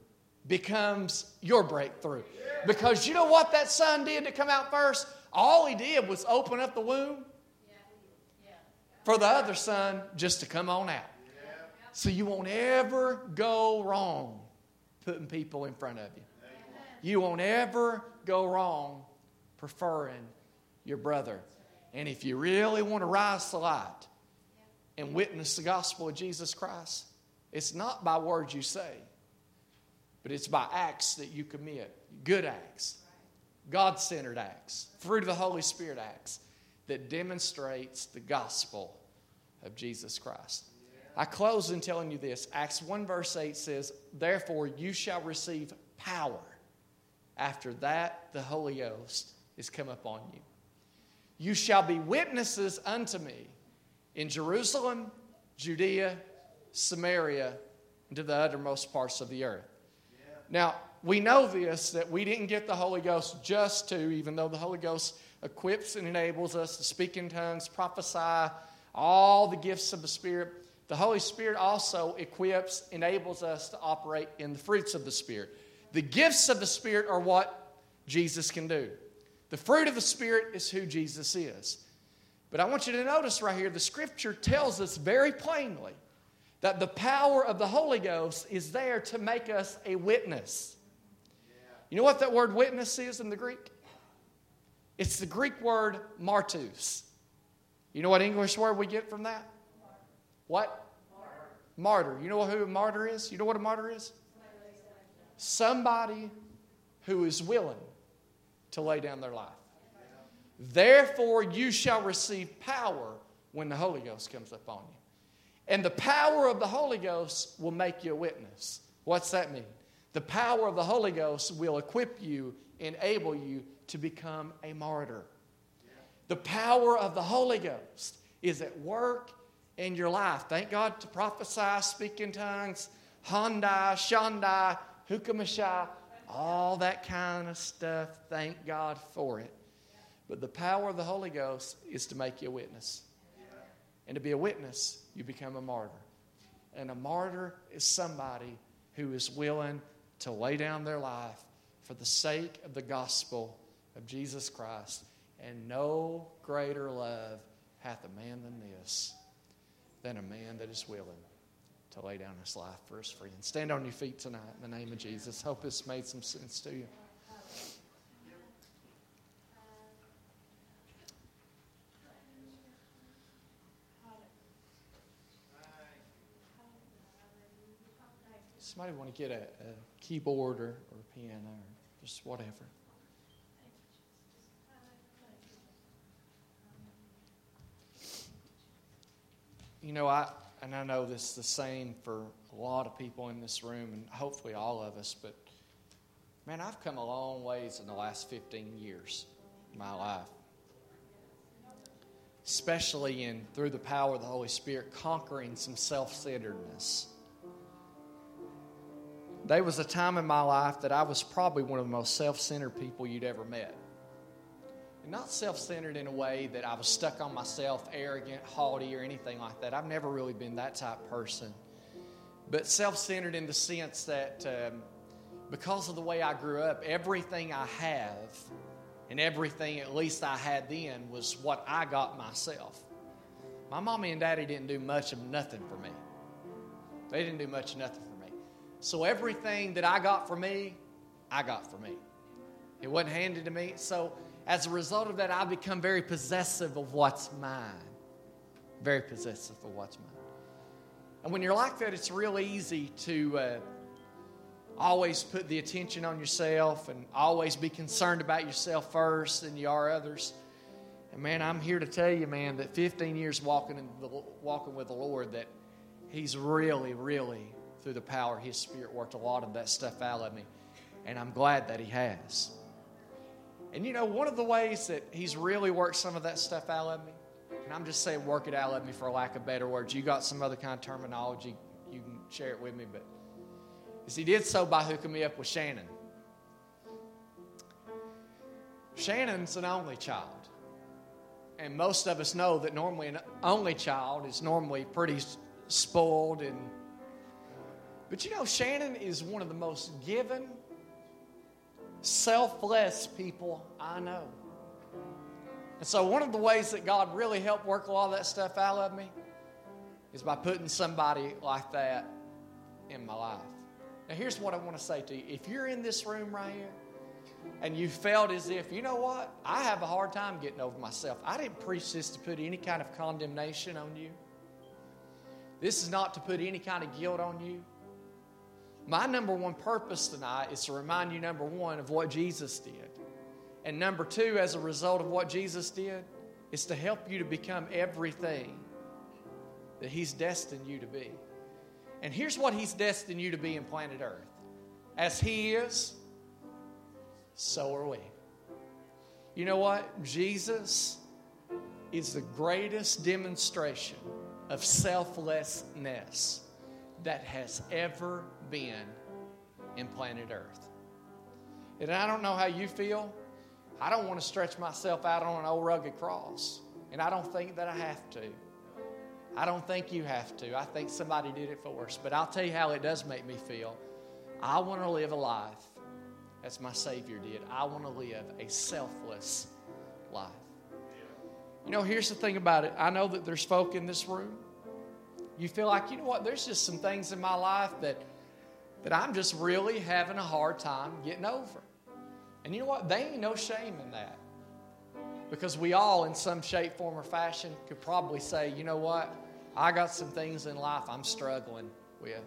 becomes your breakthrough. Because you know what that son did to come out first? All he did was open up the womb for the other son just to come on out. So you won't ever go wrong putting people in front of you. You won't ever go wrong preferring your brother. And if you really want to rise to light and witness the gospel of Jesus Christ, it's not by words you say, but it's by acts that you commit. Good acts, God-centered acts, fruit of the Holy Spirit acts that demonstrates the gospel of Jesus Christ. I close in telling you this. Acts 1 verse 8 says, "Therefore you shall receive power. After that the Holy Ghost is come upon you. You shall be witnesses unto me in Jerusalem, Judea, Samaria, and to the uttermost parts of the earth." Now, we know this, that we didn't get the Holy Ghost just to, even though the Holy Ghost equips and enables us to speak in tongues, prophesy, all the gifts of the Spirit. The Holy Spirit also equips, enables us to operate in the fruits of the Spirit. The gifts of the Spirit are what Jesus can do. The fruit of the Spirit is who Jesus is. But I want you to notice right here, the Scripture tells us very plainly that the power of the Holy Ghost is there to make us a witness. You know what that word witness is in the Greek? It's the Greek word martus. You know what English word we get from that? What? Martyr. You know who a martyr is? You know what a martyr is? Somebody who is willing to lay down their life. Therefore you shall receive power when the Holy Ghost comes upon you. And the power of the Holy Ghost will make you a witness. What's that mean? The power of the Holy Ghost will equip you, enable you to become a martyr. The power of the Holy Ghost is at work in your life. Thank God to prophesy, speak in tongues, Handai, Shandai, Hukamashai, all that kind of stuff. Thank God for it. But the power of the Holy Ghost is to make you a witness. And to be a witness, you become a martyr. And a martyr is somebody who is willing to lay down their life for the sake of the gospel of Jesus Christ. And no greater love hath a man than this, than a man that is willing to lay down his life for his friends. Stand on your feet tonight in the name of Jesus. Hope this made some sense to you. Somebody want to get a keyboard or a piano or just whatever. You know, I know this is the same for a lot of people in this room and hopefully all of us, but man, I've come a long ways in the last 15 years of my life. Especially through the power of the Holy Spirit, conquering some self-centeredness. There was a time in my life that I was probably one of the most self-centered people you'd ever met. And not self-centered in a way that I was stuck on myself, arrogant, haughty, or anything like that. I've never really been that type of person. But self-centered in the sense that because of the way I grew up, everything I have and everything at least I had then was what I got myself. My mommy and daddy didn't do much of nothing for me. They didn't do much of nothing for me. So everything that I got for me, I got for me. It wasn't handed to me. So as a result of that, I become very possessive of what's mine. Very possessive of what's mine. And when you're like that, it's real easy to always put the attention on yourself and always be concerned about yourself first than you are others. And man, I'm here to tell you, man, that 15 years walking with the Lord, that He's really, really, through the power of His Spirit, worked a lot of that stuff out of me. And I'm glad that He has. And you know, one of the ways that He's really worked some of that stuff out of me, and I'm just saying work it out of me for lack of better words. You got some other kind of terminology, you can share it with me, but is He did so by hooking me up with Shannon. Shannon's an only child. And most of us know that normally an only child is normally pretty spoiled and But you know, Shannon is one of the most given, selfless people I know. And so one of the ways that God really helped work a lot of that stuff out of me is by putting somebody like that in my life. Now, here's what I want to say to you. If you're in this room right here and you felt as if, you know what, I have a hard time getting over myself. I didn't preach this to put any kind of condemnation on you. This is not to put any kind of guilt on you. My number one purpose tonight is to remind you, number one, of what Jesus did. And number two, as a result of what Jesus did, is to help you to become everything that He's destined you to be. And here's what He's destined you to be in planet Earth. As He is, so are we. You know what? Jesus is the greatest demonstration of selflessness that has ever been in planet Earth. And I don't know how you feel. I don't want to stretch myself out on an old rugged cross. And I don't think that I have to. I don't think you have to. I think somebody did it for us. But I'll tell you how it does make me feel. I want to live a life as my Savior did. I want to live a selfless life. You know, here's the thing about it. I know that there's folk in this room. You feel like, you know what, there's just some things in my life that I'm just really having a hard time getting over. And you know what? They ain't no shame in that. Because we all, in some shape, form, or fashion, could probably say, you know what? I got some things in life I'm struggling with.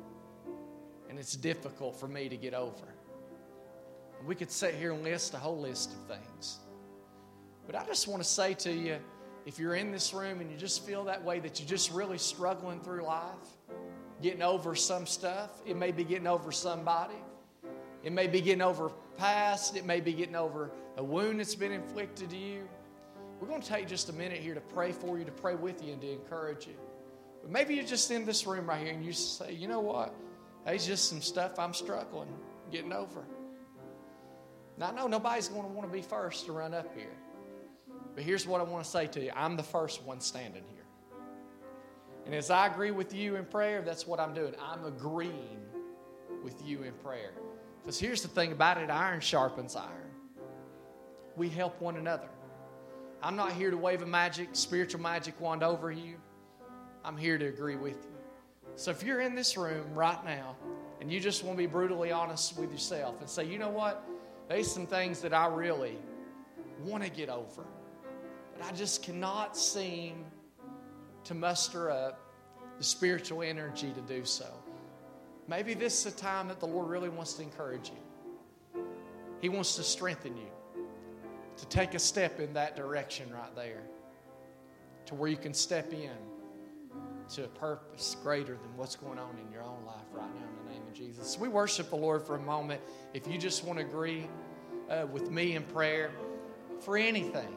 And it's difficult for me to get over. And we could sit here and list a whole list of things. But I just want to say to you, if you're in this room and you just feel that way, that you're just really struggling through life, getting over some stuff, it may be getting over somebody. It may be getting over past. It may be getting over a wound that's been inflicted to you. We're going to take just a minute here to pray for you, to pray with you, and to encourage you. But maybe you're just in this room right here and you say, you know what? There's just some stuff I'm struggling getting over. Now, I know nobody's going to want to be first to run up here. But here's what I want to say to you. I'm the first one standing here. And as I agree with you in prayer, that's what I'm doing. I'm agreeing with you in prayer. Because here's the thing about it, iron sharpens iron. We help one another. I'm not here to wave a spiritual magic wand over you. I'm here to agree with you. So if you're in this room right now and you just want to be brutally honest with yourself and say, you know what, there's some things that I really want to get over, but I just cannot seem to muster up the spiritual energy to do so. Maybe this is a time that the Lord really wants to encourage you. He wants to strengthen you to take a step in that direction right there, to where you can step in to a purpose greater than what's going on in your own life right now in the name of Jesus. We worship the Lord for a moment. If you just want to agree with me in prayer for anything,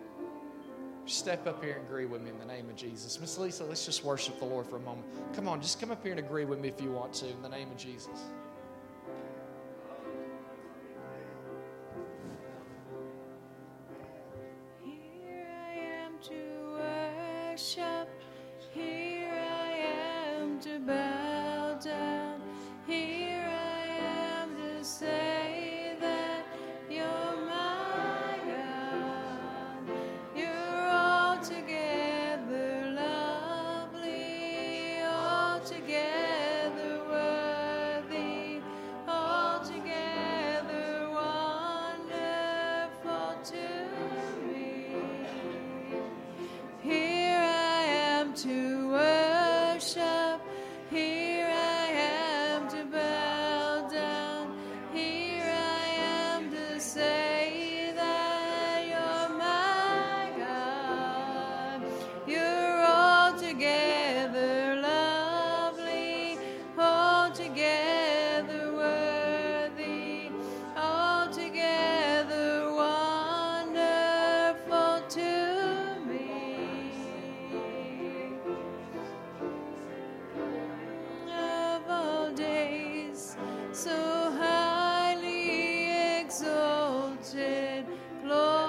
step up here and agree with me in the name of Jesus. Miss Lisa, let's just worship the Lord for a moment. Come on, just come up here and agree with me if you want to in the name of Jesus. Here I am to worship. Here I am to bow down. Here I am to say that you're my God. You're altogether lovely, altogether worthy, altogether wonderful to me. Here I am to worship. Here I am to bow down. Here I am to say that you're my God. You're altogether lovely, altogether worthy, altogether wonderful to me. Of all days, so highly exalted, glorious.